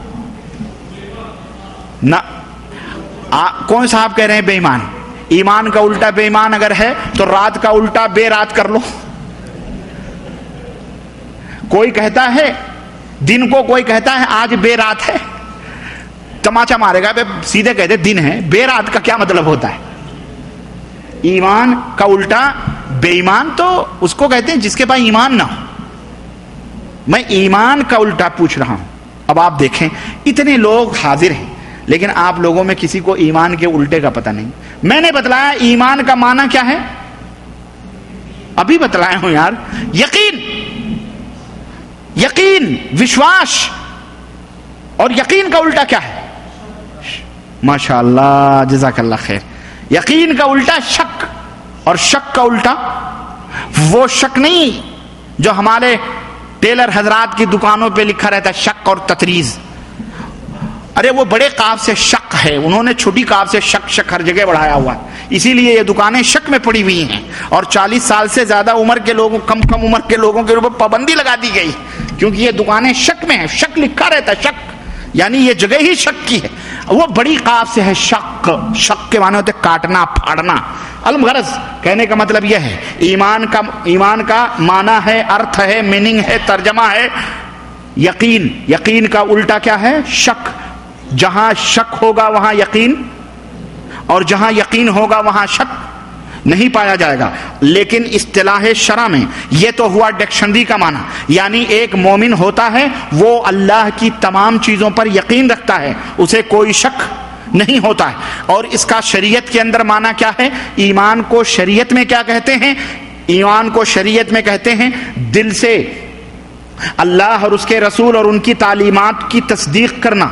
نہ کون صاحب کہہ رہے ہیں بے ایمان؟ ایمان کا الٹا بے ایمان اگر ہے تو رات کا الٹا بے رات کر لو. کوئی کہتا ہے دن کو, کوئی کہتا ہے آج بے رات ہے, تماچا مارے گا. سیدھے کہتے دن ہے, بے رات کا کیا مطلب ہوتا ہے؟ ایمان کا الٹا بے ایمان تو اس کو کہتے ہیں جس کے پاس ایمان نہ ہو. میں ایمان کا الٹا پوچھ رہا ہوں. اب آپ دیکھیں, اتنے لوگ حاضر ہیں لیکن آپ لوگوں میں کسی کو ایمان کے الٹے کا پتہ نہیں. میں نے بتلایا ایمان کا معنی کیا ہے, ابھی بتلایا ہوں یار. یقین, یقین, وشواس. اور یقین کا الٹا کیا ہے؟ ماشاء اللہ جزاک اللہ خیر. یقین کا الٹا شک, اور شک کا الٹا وہ شک نہیں جو ہمارے ٹیلر حضرات کی دکانوں پہ لکھا رہتا ہے شک اور تطریز. ارے وہ بڑے قاف سے شک ہے, انہوں نے چھوٹی قاف سے شک شک ہر جگہ بڑھایا ہوا ہے, اسی لیے یہ دکانیں شک میں پڑی ہوئی ہیں. اور چالیس سال سے زیادہ عمر کے لوگوں, کم کم عمر کے لوگوں کے اوپر پابندی لگا دی گئی, کیونکہ یہ دکانیں شک میں ہیں. شک لکھا رہتا ہے, شک یعنی یہ جگہ ہی شک کی ہے. وہ بڑی قاف سے ہے شک. شک کے معنی ہوتے کاٹنا, پھاڑنا. الغرض کہنے کا مطلب یہ ہے, ایمان کا ایمان کا معنی ہے, ارتھ ہے, میننگ ہے, ترجمہ ہے یقین. یقین کا الٹا کیا ہے؟ شک. جہاں شک ہوگا وہاں یقین, اور جہاں یقین ہوگا وہاں شک نہیں پایا جائے گا. لیکن اصطلاح شرع میں یہ تو ہوا ڈکشنری کا معنی, یعنی ایک مومن ہوتا ہے وہ اللہ کی تمام چیزوں پر یقین رکھتا ہے, اسے کوئی شک نہیں ہوتا ہے. اور اس کا شریعت کے اندر معنی کیا ہے؟ ایمان کو شریعت میں کیا کہتے ہیں؟ ایمان کو شریعت میں کہتے ہیں دل سے اللہ اور اس کے رسول اور ان کی تعلیمات کی تصدیق کرنا.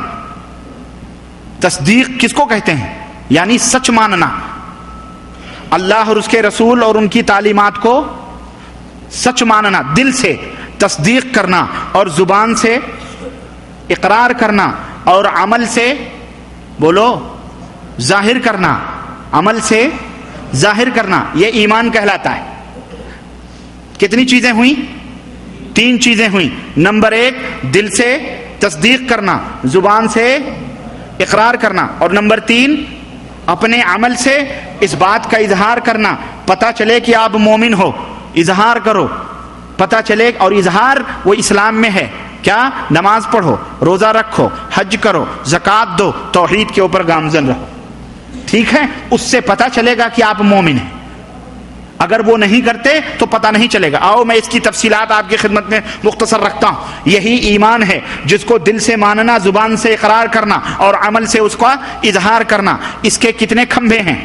تصدیق کس کو کہتے ہیں؟ یعنی سچ ماننا. اللہ اور اس کے رسول اور ان کی تعلیمات کو سچ ماننا, دل سے تصدیق کرنا, اور زبان سے اقرار کرنا, اور عمل سے بولو ظاہر کرنا. عمل سے ظاہر کرنا یہ ایمان کہلاتا ہے. کتنی چیزیں ہوئیں؟ تین چیزیں ہوئیں. نمبر ایک دل سے تصدیق کرنا, زبان سے اقرار کرنا, اور نمبر تین اپنے عمل سے اس بات کا اظہار کرنا. پتہ چلے کہ آپ مومن ہو, اظہار کرو, پتہ چلے. اور اظہار وہ اسلام میں ہے کیا؟ نماز پڑھو, روزہ رکھو, حج کرو, زکوٰۃ دو, توحید کے اوپر گامزن رہو. ٹھیک ہے, اس سے پتہ چلے گا کہ آپ مومن ہیں. اگر وہ نہیں کرتے تو پتہ نہیں چلے گا. آؤ میں اس کی تفصیلات آپ کی خدمت میں مختصر رکھتا ہوں. یہی ایمان ہے جس کو دل سے ماننا, زبان سے اقرار کرنا, اور عمل سے اس کا اظہار کرنا. اس کے کتنے کھمبے ہیں؟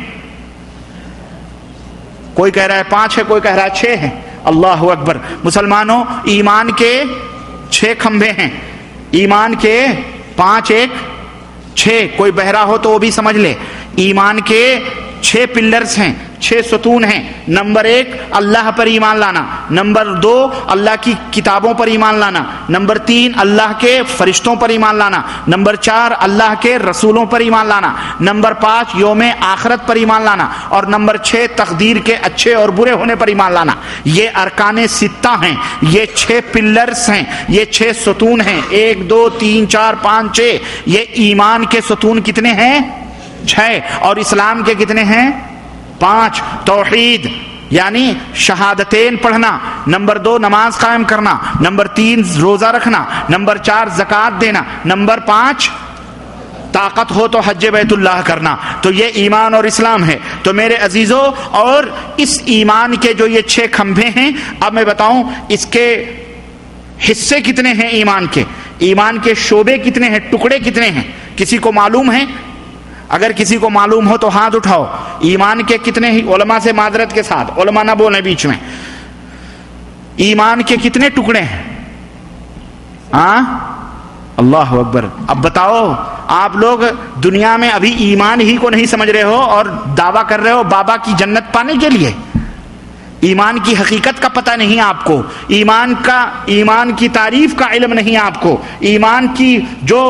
کوئی کہہ رہا ہے پانچ ہے, کوئی کہہ رہا ہے چھ ہے. اللہ اکبر. مسلمانوں, ایمان کے چھ کھمبے ہیں. ایمان کے پانچ ایک چھ. کوئی بہرا ہو تو وہ بھی سمجھ لے. ایمان کے چھ پلرز ہیں, چھ ستون ہیں. نمبر ایک اللہ پر ایمان لانا. نمبر دو اللہ کی کتابوں پر ایمان لانا. نمبر تین اللہ کے فرشتوں پر ایمان لانا. نمبر چار اللہ کے رسولوں پر ایمان لانا. نمبر پانچ یوم آخرت پر ایمان لانا. اور نمبر چھ تقدیر کے اچھے اور برے ہونے پر ایمان لانا. یہ ارکان ستہ ہیں, یہ چھ پلرز ہیں, یہ چھ ستون ہیں. ایک دو تین چار پانچ چھ. یہ ایمان کے ستون کتنے ہیں؟ چھ. اور اسلام کے کتنے ہیں؟ پانچ. توحید یعنی شہادتین پڑھنا. نمبر دو نماز قائم کرنا. نمبر تین روزہ رکھنا. نمبر چار زکوٰۃ دینا. نمبر پانچ طاقت ہو تو حج بیت اللہ کرنا. تو یہ ایمان اور اسلام ہے. تو میرے عزیزوں, اور اس ایمان کے جو یہ چھ کھمبے ہیں, اب میں بتاؤں اس کے حصے کتنے ہیں ایمان کے, ایمان کے شعبے کتنے ہیں, ٹکڑے کتنے ہیں. کسی کو معلوم ہے؟ اگر کسی کو معلوم ہو تو ہاتھ اٹھاؤ. ایمان کے کتنے ہی, علماء سے معذرت کے ساتھ, علماء نہ بولیں بیچ میں, ایمان کے کتنے ٹکڑے ہیں؟ ہاں اللہ اکبر. اب بتاؤ, آپ لوگ دنیا میں ابھی ایمان ہی کو نہیں سمجھ رہے ہو اور دعویٰ کر رہے ہو بابا کی جنت پانے کے لیے. ایمان کی حقیقت کا پتہ نہیں آپ کو, ایمان کا ایمان کی تعریف کا علم نہیں آپ کو, ایمان کی جو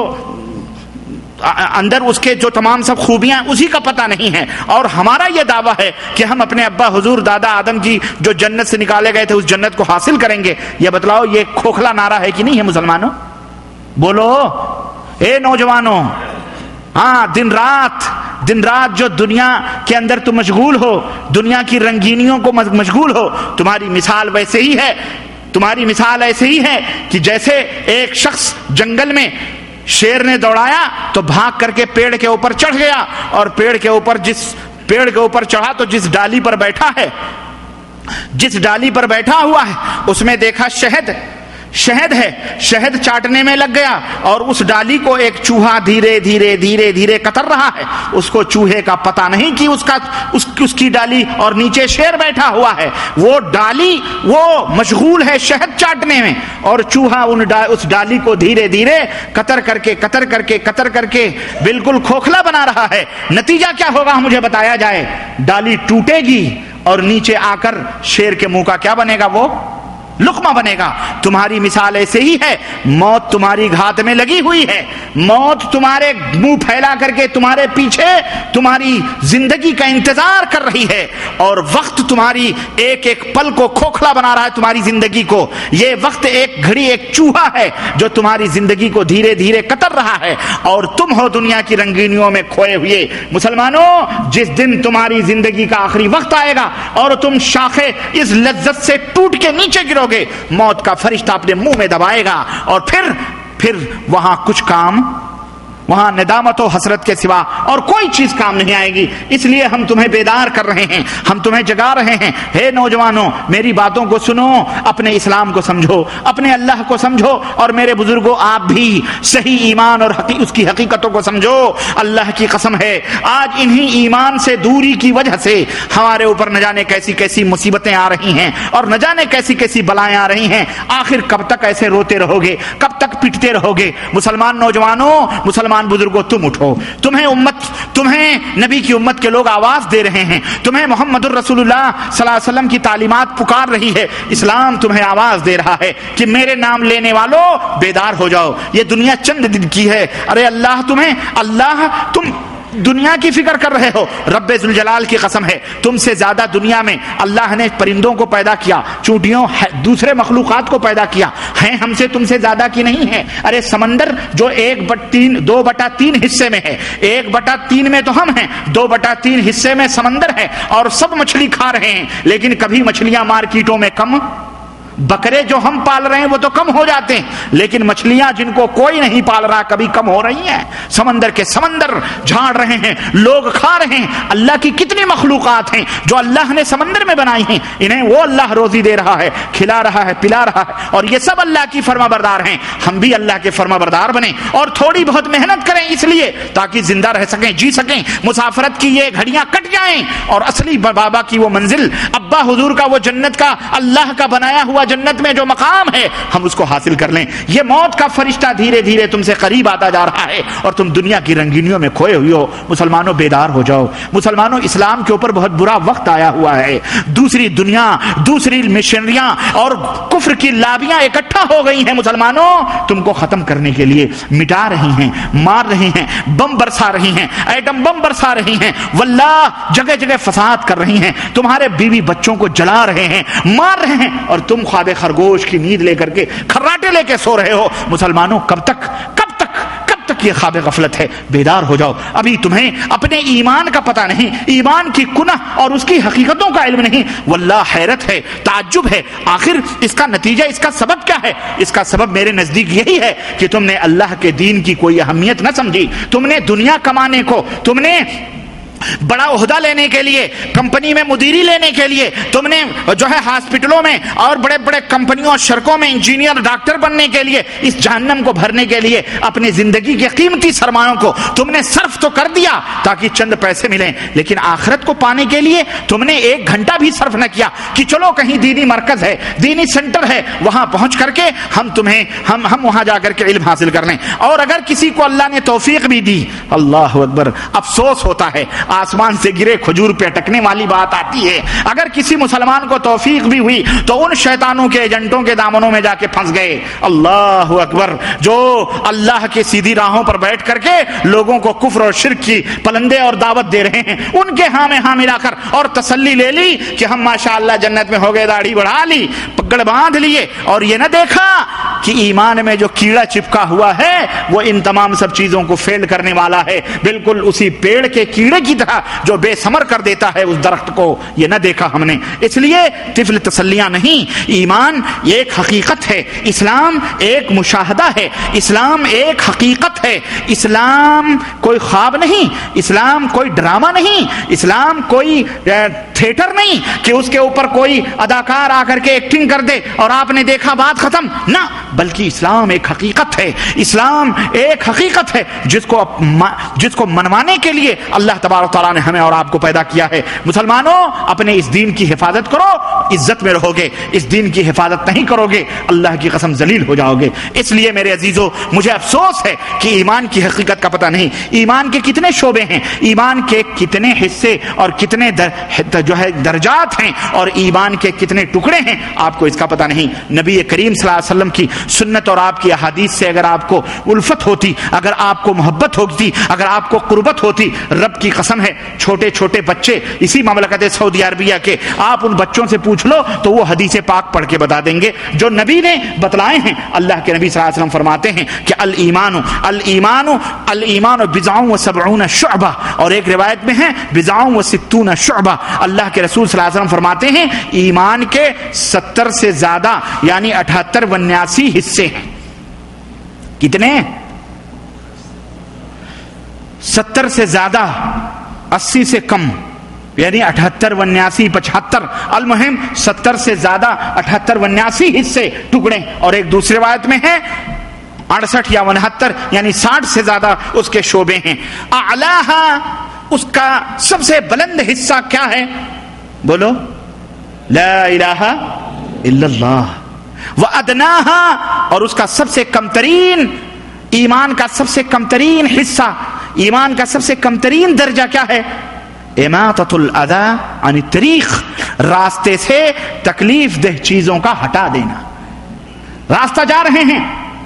اندر اس کے جو تمام سب خوبیاں اسی کا پتہ نہیں ہے. اور ہمارا یہ دعویٰ ہے کہ ہم اپنے ابا حضور دادا آدم کی جو جنت سے نکالے گئے تھے اس جنت کو حاصل کریں گے. یہ بتلاؤ یہ کھوکھلا نعرہ ہے کہ نہیں ہے مسلمانوں؟ بولو اے نوجوانوں. ہاں, دن رات دن رات جو دنیا کے اندر تم مشغول ہو, دنیا کی رنگینیوں کو مشغول ہو, تمہاری مثال ویسے ہی ہے. تمہاری مثال ایسے ہی ہے کہ جیسے ایک شخص جنگل میں شیر نے دوڑایا تو بھاگ کر کے پیڑ کے اوپر چڑھ گیا, اور پیڑ کے اوپر جس پیڑ کے اوپر چڑھا تو جس ڈالی پر بیٹھا ہے, جس ڈالی پر بیٹھا ہوا ہے اس میں دیکھا شہد. شہد ہے، شہد چاٹنے میں لگ گیا اور اس ڈالی کو ایک چوہا دھیرے دھیرے دھیرے دھیرے کتر رہا ہے. اس کو چوہے کا پتہ نہیں کہ اس کا اس, اس کی ڈالی اور نیچے شیر بیٹھا ہوا ہے. وہ ڈالی وہ مشغول ہے شہد چاٹنے میں اور چوہا ان ڈا, اس ڈالی کو دھیرے دھیرے قطر کر کے قطر کر کے قطر کر کے بالکل کھوکھلا بنا رہا ہے. نتیجہ کیا ہوگا مجھے بتایا جائے. ڈالی ٹوٹے گی اور نیچے آ کر شیر کے منہ کا کیا بنے گا؟ وہ لقمہ بنے گا. تمہاری مثال ایسے ہی ہے. موت تمہاری گھات میں لگی ہوئی ہے. موت تمہارے منہ پھیلا کر کے تمہارے پیچھے تمہاری زندگی کا انتظار کر رہی ہے اور وقت تمہاری ایک ایک پل کو کھوکھلا بنا رہا ہے تمہاری زندگی کو. یہ وقت ایک گھڑی ایک چوہا ہے جو تمہاری زندگی کو دھیرے دھیرے قطر رہا ہے اور تم ہو دنیا کی رنگینیوں میں کھوئے ہوئے. مسلمانوں، جس دن تمہاری زندگی کا آخری وقت آئے گا اور تم شاخے اس لذت سے ٹوٹ کے نیچے گرو گے، موت کا فرشتہ اپنے منہ میں دبائے گا اور پھر پھر وہاں کچھ کام، وہاں ندامت و حسرت کے سوا اور کوئی چیز کام نہیں آئے گی. اس لیے ہم تمہیں بیدار کر رہے ہیں، ہم تمہیں جگا رہے ہیں. ہے نوجوانوں، میری باتوں کو سنو، اپنے اسلام کو سمجھو، اپنے اللہ کو سمجھو اور میرے بزرگوں آپ بھی صحیح ایمان اور اس کی حقیقتوں کو سمجھو. اللہ کی قسم ہے آج انہی ایمان سے دوری کی وجہ سے ہمارے اوپر نہ جانے کیسی کیسی مصیبتیں آ رہی ہیں اور نہ جانے کیسی کیسی بلائیں آ رہی ہیں. آخر کب تک ایسے روتے رہو گے؟ کب تک پیٹتے رہو گے؟ مسلمان نوجوانوں، مسلمان بزرگوں، تم اٹھو. تمہیں امت تمہیں نبی کی امت کے لوگ آواز دے رہے ہیں. تمہیں محمد الرسول اللہ صلی اللہ علیہ وسلم کی تعلیمات پکار رہی ہے. اسلام تمہیں آواز دے رہا ہے کہ میرے نام لینے والوں بیدار ہو جاؤ. یہ دنیا چند دن کی ہے. ارے اللہ تمہیں اللہ تم دنیا کی فکر کر رہے ہو. رب ذوالجلال کی قسم ہے تم سے زیادہ دنیا میں اللہ نے پرندوں کو پیدا کیا، چونٹیوں، دوسرے مخلوقات کو پیدا کیا. ہیں ہم سے تم سے زیادہ کی نہیں ہے. ارے سمندر جو ایک بٹ تین دو بٹا تین حصے میں ہے، ایک بٹا تین میں تو ہم ہیں، دو بٹا تین حصے میں سمندر ہے اور سب مچھلی کھا رہے ہیں. لیکن کبھی مچھلیاں مارکیٹوں میں کم، بکرے جو ہم پال رہے ہیں وہ تو کم ہو جاتے ہیں، لیکن مچھلیاں جن کو کوئی نہیں پال رہا کبھی کم ہو رہی ہیں. سمندر کے سمندر جھاڑ رہے ہیں، لوگ کھا رہے ہیں. اللہ کی کتنی مخلوقات ہیں جو اللہ نے سمندر میں بنائی ہیں. انہیں وہ اللہ روزی دے رہا ہے، کھلا رہا ہے، پلا رہا ہے اور یہ سب اللہ کی فرما بردار ہیں. ہم بھی اللہ کے فرما بردار بنیں اور تھوڑی بہت محنت کریں اس لیے تاکہ زندہ رہ سکیں، جی سکیں. مسافرت کی یہ گھڑیاں کٹ جائیں اور اصلی بابا کی وہ منزل، ابا حضور کا وہ جنت کا اللہ کا بنایا ہوا جنت میں جو مقام ہے ہم اس کو حاصل کر لیں. یہ موت کا فرشتہ دھیرے دھیرے تم سے قریب آتا جا رہا ہے اور تم دنیا کی رنگینیوں میں کھوئے ہوئے ہو. مسلمانوں بیدار ہو جاؤ. مسلمانوں اسلام کے اوپر بہت برا وقت آیا ہوا ہے. دوسری دنیا، دوسری مشنریاں اور کفر کی لابیاں اکٹھا ہو گئی ہیں. مسلمانوں تم کو ختم کرنے کے لیے مٹا رہی ہیں، مار رہی ہیں، بم برسا رہی ہیں، ایٹم بم برسا رہی ہیں، واللہ جگہ جگہ فساد کر رہی ہیں. تمہارے بیوی بچوں کو جلا رہے ہیں، مار رہے ہیں اور تم خواب خرگوش کی نیند لے کر کے کھراٹے لے کے سو رہے ہو. مسلمانوں کب تک کب تک کب تک یہ خواب غفلت ہے؟ بیدار ہو جاؤ. ابھی تمہیں اپنے ایمان کا پتہ نہیں، ایمان کی کنہ اور اس کی حقیقتوں کا علم نہیں. واللہ حیرت ہے، تعجب ہے. آخر اس کا نتیجہ، اس کا سبب کیا ہے؟ اس کا سبب میرے نزدیک یہی ہے کہ تم نے اللہ کے دین کی کوئی اہمیت نہ سمجھی. تم نے دنیا کمانے کو، تم نے بڑا عہدہ لینے کے لیے، کمپنی میں مدیری لینے کے لیے، تم نے جو ہے ہاسپٹلوں میں اور بڑے بڑے کمپنیوں اور شرکوں میں انجینئر ڈاکٹر بننے کے لیے، اس جہنم کو بھرنے کے لیے اپنی زندگی کے قیمتی سرمایوں کو تم نے صرف تو کر دیا تاکہ چند پیسے ملیں، لیکن آخرت کو پانے کے لیے تم نے ایک گھنٹہ بھی صرف نہ کیا کہ چلو کہیں دینی مرکز ہے، دینی سینٹر ہے، وہاں پہنچ کر کے ہم تمہیں ہم ہم وہاں جا کر کے علم حاصل کر لیں. اور اگر کسی کو اللہ نے توفیق بھی دی، اللہ اکبر، افسوس ہوتا ہے. آسمان سے گرے کھجور پہ اٹکنے والی بات آتی ہے. اگر کسی مسلمان کو توفیق بھی ہوئی تو ان شیطانوں کے ایجنٹوں کے دامنوں میں جا کے پھنس گئے. اللہ اکبر، جو اللہ کے سیدھی راہوں پر بیٹھ کر کے لوگوں کو کفر اور شرک کی پلندے اور دعوت دے رہے ہیں، ان کے ہاں میں ہاں ملا کر اور تسلی لے لی کہ ہم ماشاءاللہ جنت میں ہو گئے، داڑھی بڑھا لی، پگڑ باندھ لیے اور یہ نہ دیکھا کہ ایمان میں جو کیڑا چپکا ہوا ہے وہ ان تمام سب چیزوں کو فیل کرنے والا ہے، بالکل اسی پیڑ کے کیڑے کی طرح جو بے ثمر کر دیتا ہے اس درخت کو، یہ نہ دیکھا ہم نے۔ اس لیے طفل تسلیاں نہیں، ایمان ایک حقیقت ہے، اسلام ایک مشاہدہ ہے، اسلام ایک حقیقت ہے، اسلام کوئی خواب نہیں، اسلام کوئی ڈرامہ نہیں، اسلام کوئی تھیٹر نہیں کہ اس کے اوپر کوئی اداکار آ کر کے ایکٹنگ کر دے اور آپ نے دیکھا بات ختم، نہ، بلکہ اسلام ایک حقیقت ہے، اسلام ایک حقیقت ہے جس کو جس کو منوانے کے لیے اللہ تبارک تعالیٰ نے ہمیں اور آپ کو پیدا کیا ہے۔ مسلمانوں، اپنے اس دین کی حفاظت کرو، عزت میں رہو گے، اس دین کی حفاظت نہیں کرو گے اللہ کی قسم ذلیل ہو جاؤ گے۔ اس لیے میرے عزیزو، مجھے افسوس ہے کہ ایمان کی حقیقت کا پتہ نہیں، ایمان کے کتنے شعبے ہیں، ایمان کے کتنے حصے اور کتنے در جو ہے درجات ہیں اور ایمان کے کتنے ٹکڑے ہیں، آپ کو اس کا پتہ نہیں۔ نبی کریم صلی اللہ علیہ وسلم کی سنت اور آپ کی احادیث سے اگر آپ کو الفت ہوتی، اگر آپ کو محبت ہوتی، اگر آپ کو قربت ہوتی، رب کی قسم ہے چھوٹے چھوٹے بچے اسی مملکت سعودی عربیہ کے، آپ ان بچوں سے پوچھ لو تو وہ حدیث پاک پڑھ کے بتا دیں گے جو نبی نے بتلائے ہیں۔ اللہ کے نبی صلی اللہ علیہ وسلم فرماتے ہیں کہ الایمان الایمان الایمان بضع و سبعون شعبہ، اور ایک روایت میں ہے بضع و ستون شعبہ۔ اللہ کے رسول صلی اللہ علیہ وسلم فرماتے ہیں ایمان کے ستر سے زیادہ یعنی اٹھہتر ونیاسی حصے ہیں۔ کتنے؟ ستر سے زیادہ، اسی سے کم، یعنی اٹھہتر ونیاسی پچہتر، المہم ستر سے زیادہ اٹھہتر ونیاسی حصے ٹکڑے، اور ایک دوسری روایت میں ہے اڑسٹھ یا انہتر یعنی ساٹھ سے زیادہ اس کے شعبے ہیں۔ اعلیٰ، اس کا سب سے بلند حصہ کیا ہے؟ بولو، لا الہ الا اللہ۔ وَأَدْنَاهَا، اور اس کا سب سے کم ترین، ایمان کا سب سے کم ترین حصہ، ایمان کا سب سے کم ترین درجہ کیا ہے؟ اماطۃ الاذی عن الطریق، راستے سے تکلیف دہ چیزوں کا ہٹا دینا۔ راستہ جا رہے ہیں،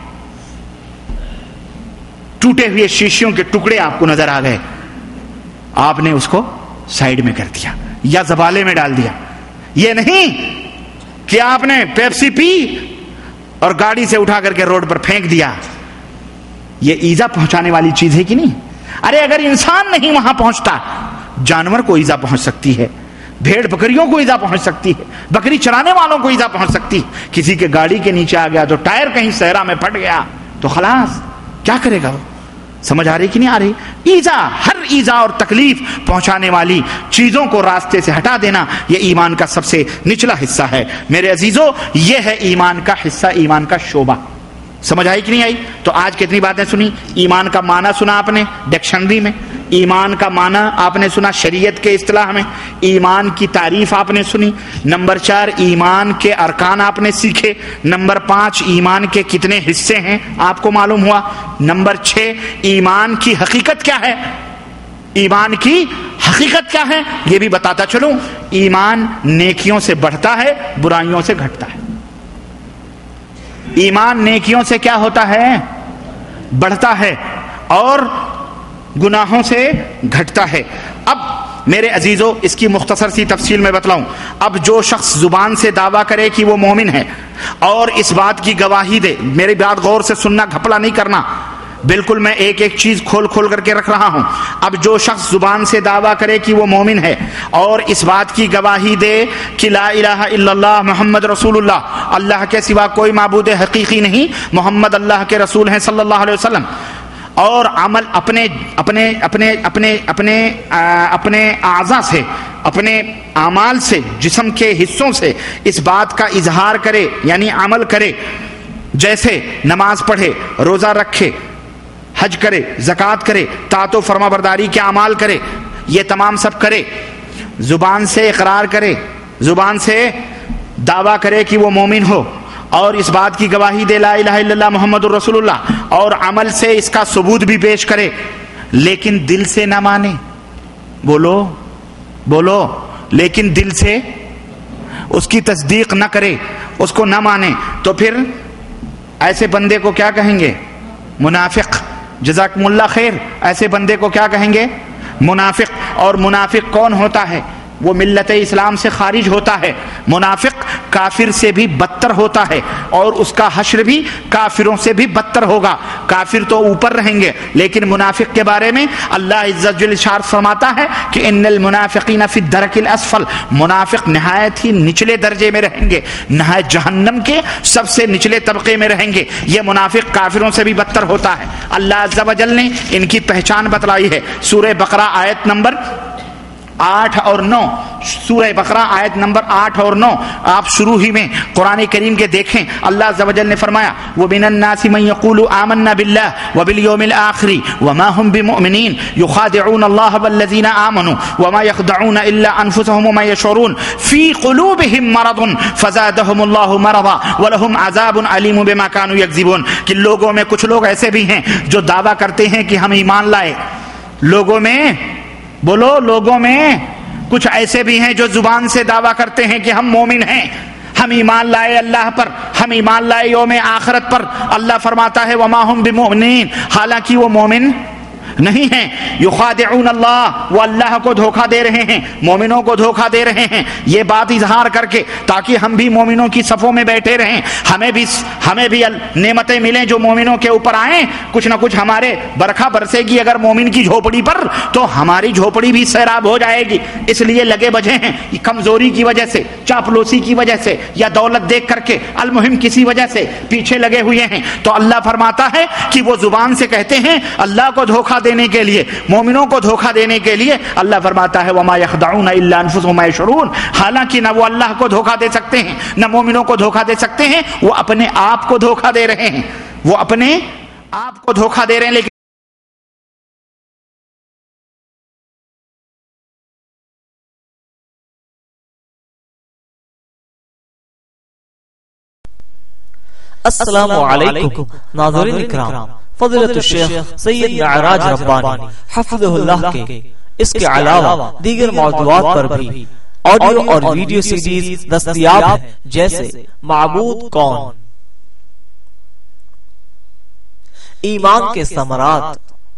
ٹوٹے ہوئے شیشیوں کے ٹکڑے آپ کو نظر آ گئے، آپ نے اس کو سائیڈ میں کر دیا یا زبالے میں ڈال دیا۔ یہ نہیں کہ آپ نے پیپسی پی اور گاڑی سے اٹھا کر کے روڈ پر پھینک دیا، یہ ایذا پہنچانے والی چیز ہے کہ نہیں؟ ارے اگر انسان نہیں وہاں پہنچتا، جانور کو ایذا پہنچ سکتی ہے، بھیڑ بکریوں کو ایذا پہنچ سکتی ہے، بکری چرانے والوں کو ایذا پہنچ سکتی ہے۔ کسی کے گاڑی کے نیچے آ گیا تو ٹائر کہیں صحرا میں پھٹ گیا تو خلاص، کیا کرے گا وہ؟ سمجھ آ رہی کہ نہیں آ رہی؟ ایذا، ہر ایذا اور تکلیف پہنچانے والی چیزوں کو راستے سے ہٹا دینا، یہ ایمان کا سب سے نچلا حصہ ہے۔ میرے عزیزو، یہ ہے ایمان کا حصہ، ایمان کا شعبہ۔ سمجھ آئی کہ نہیں آئی؟ تو آج کتنی باتیں سنی؟ ایمان کا معنی سنا آپ نے ڈکشنری میں، ایمان کا معنی آپ نے سنا شریعت کے اصطلاح میں، ایمان کی تعریف آپ نے سنی، نمبر چار ایمان کے ارکان آپ نے سیکھے، نمبر پانچ ایمان کے کتنے حصے ہیں آپ کو معلوم ہوا، نمبر چھ ایمان کی حقیقت کیا ہے، ایمان کی حقیقت کیا ہے یہ بھی بتاتا چلوں۔ ایمان نیکیوں سے بڑھتا ہے، برائیوں سے گھٹتا ہے۔ ایمان نیکیوں سے کیا ہوتا ہے؟ بڑھتا ہے، اور گناہوں سے گھٹتا ہے۔ اب میرے عزیزو، اس کی مختصر سی تفصیل میں بتلاؤں۔ اب جو شخص زبان سے دعویٰ کرے کہ وہ مومن ہے اور اس بات کی گواہی دے، میری بات غور سے سننا، گھپلا نہیں کرنا، بالکل میں ایک ایک چیز کھول کھول کر کے رکھ رہا ہوں۔ اب جو شخص زبان سے دعویٰ کرے کہ وہ مومن ہے اور اس بات کی گواہی دے کہ لا الہ الا اللہ محمد رسول اللہ، اللہ کے سوا کوئی معبود حقیقی نہیں، محمد اللہ کے رسول ہیں صلی اللہ علیہ وسلم، اور عمل اپنے اپنے اپنے اپنے اپنے اپنے اعضاء سے، اپنے اعمال سے، جسم کے حصوں سے اس بات کا اظہار کرے یعنی عمل کرے، جیسے نماز پڑھے، روزہ رکھے، حج کرے، زکوٰۃ کرے، طاعت و فرما برداری کے اعمال کرے، یہ تمام سب کرے، زبان سے اقرار کرے، زبان سے دعویٰ کرے کہ وہ مومن ہو اور اس بات کی گواہی دے لا الہ الا اللہ محمد الرسول اللہ، اور عمل سے اس کا ثبوت بھی پیش کرے، لیکن دل سے نہ مانے، بولو بولو لیکن دل سے اس کی تصدیق نہ کرے، اس کو نہ مانے، تو پھر ایسے بندے کو کیا کہیں گے؟ منافق۔ جزاکم اللہ خیر، ایسے بندے کو کیا کہیں گے؟ منافق۔ اور منافق کون ہوتا ہے؟ وہ ملت اسلام سے خارج ہوتا ہے. منافق کافر سے بھی بدتر ہوتا ہے اور اس کا حشر بھی کافروں سے بھی بدتر ہوگا. کافر تو اوپر رہیں گے لیکن منافق کے بارے میں اللہ عز و جل ارشاد فرماتا ہے کہ ان المنافقین فی الدرک الاسفل، منافق نہایت ہی نچلے درجے میں رہیں گے، نہایت جہنم کے سب سے نچلے طبقے میں رہیں گے. یہ منافق کافروں سے بھی بدتر ہوتا ہے. اللہ عز و جل نے ان کی پہچان بتلائی ہے. سورہ بقرہ آیت نمبر آٹھ اور نو، سورہ بقرہ آیت نمبر آٹھ اور نو آپ شروع ہی میں قرآن کریم کے دیکھیں. اللہ عز و جل نے فرمایا وَمِنَ النَّاسِ مَن يَقُولُ آمَنَّا بِاللَّهِ وَبِالْيَوْمِ الْآخِرِ وَمَا هُمْ بِمُؤْمِنِينَ يُخَادِعُونَ اللَّهَ وَالَّذِينَ آمَنُوا وَمَا يَخْدَعُونَ إِلَّا أَنفُسَهُمْ وَمَا يَشْعُرُونَ فِي قُلُوبِهِم مَّرَضٌ فَزَادَهُمُ اللَّهُ مَرَضًا وَلَهُمْ عَذَابٌ أَلِيمٌ بِمَا كَانُوا يَكْذِبُونَ. کہ لوگوں میں کچھ لوگ ایسے بھی ہیں جو دعویٰ کرتے ہیں کہ ہم ایمان لائے. لوگوں میں بولو لوگوں میں کچھ ایسے بھی ہیں جو زبان سے دعویٰ کرتے ہیں کہ ہم مومن ہیں، ہم ایمان لائے اللہ پر، ہم ایمان لائے یوم آخرت پر. اللہ فرماتا ہے وما ہم بمؤمنین، حالانکہ وہ مومن نہیں ہیں. یخادعون اللہ، وہ اللہ کو دھوکہ دے رہے ہیں، مومنوں کو دھوکہ دے رہے ہیں. یہ بات اظہار کر کے تاکہ ہم بھی مومنوں کی صفوں میں بیٹھے رہیں، ہمیں بھی ہمیں بھی نعمتیں ملیں جو مومنوں کے اوپر آئیں. کچھ نہ کچھ ہمارے برکھا برسے گی اگر مومن کی جھوپڑی پر تو ہماری جھوپڑی بھی سیراب ہو جائے گی. اس لیے لگے بجے ہیں کمزوری کی وجہ سے، چاپلوسی کی وجہ سے یا دولت دیکھ کر کے، المہم کسی وجہ سے پیچھے لگے ہوئے ہیں. تو اللہ فرماتا ہے کہ وہ زبان سے کہتے ہیں اللہ کو دھوکہ دینے کے لیے، مومنوں کو دھوکہ دینے کے لیے. اللہ فرماتا ہے وما يخدعون الا انفسهم وما يشعرون، حالانکہ نہ وہ اللہ کو دھوکہ دے سکتے ہیں نہ مومنوں کو دھوکہ دے سکتے ہیں. وہ اپنے آپ کو دھوکہ دے رہے ہیں، وہ اپنے آپ کو دھوکہ دے رہے ہیں. لیکن السلام علیکم ناظرین اکرام، فضیلت الشیخ سید معراج ربانی حفظہ اللہ کے اس کے علاوہ دیگر موضوعات پر بھی آڈیو اور ویڈیو سیڈیز دستیاب ہیں، جیسے معبود کون، ایمان کے ثمرات،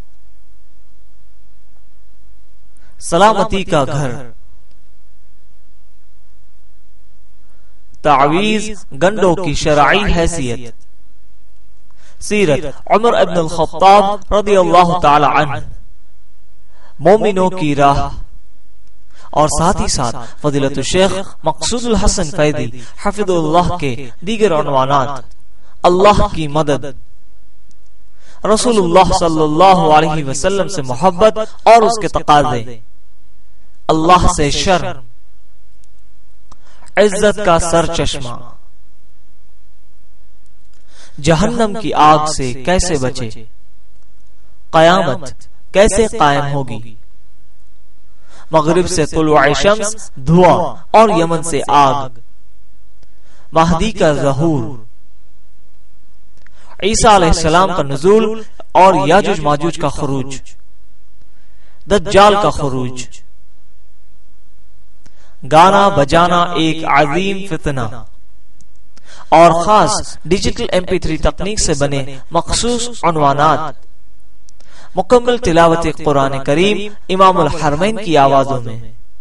سلامتی کا گھر، تعویذ گنڈوں کی شرعی حیثیت، سیرت عمر ابن الخطاب رضی اللہ تعالی عنہ، مومنوں کی راہ، اور ساتھ ہی ساتھ فضیلت الشیخ مقصود الحسن فیدی حفظ اللہ کے دیگر عنوانات، اللہ کی مدد، رسول اللہ صلی اللہ علیہ وسلم سے محبت اور اس کے تقاضے، اللہ سے شرم، عزت کا سر چشمہ، جہنم کی آگ سے کیسے بچے، قیامت کیسے قائم ہوگی، مغرب سے طلوع شمس دھواں اور یمن سے آگ، مہدی کا ظہور، عیسیٰ علیہ السلام کا نزول اور یاجوج ماجوج کا خروج، دجال کا خروج، گانا بجانا ایک عظیم فتنہ، اور خاص ڈیجیٹل ایم پی تھری تکنیک سے بنے مخصوص عنوانات، مکمل تلاوت قرآن کریم امام الحرمین کی آوازوں میں،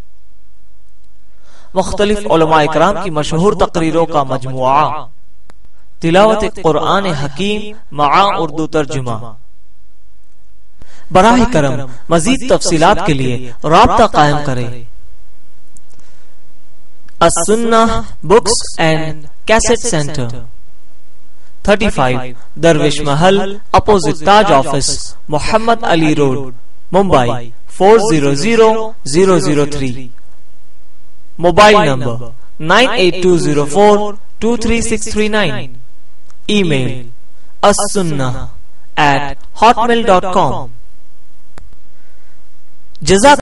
مختلف علماء اکرام کی مشہور تقریروں کا مجموعہ، تلاوت قرآن حکیم مع اردو ترجمہ. براہ کرم مزید تفصیلات کے لیے رابطہ قائم کریں. السنہ books and cassette centre, thirty-five Darvesh Mahal opposite Taj office, Muhammad Ali road, Mumbai four zero zero zero zero three. Mobile number nine eight two zero four two three six three nine. Email السنہ at hotmail dot com. جزاک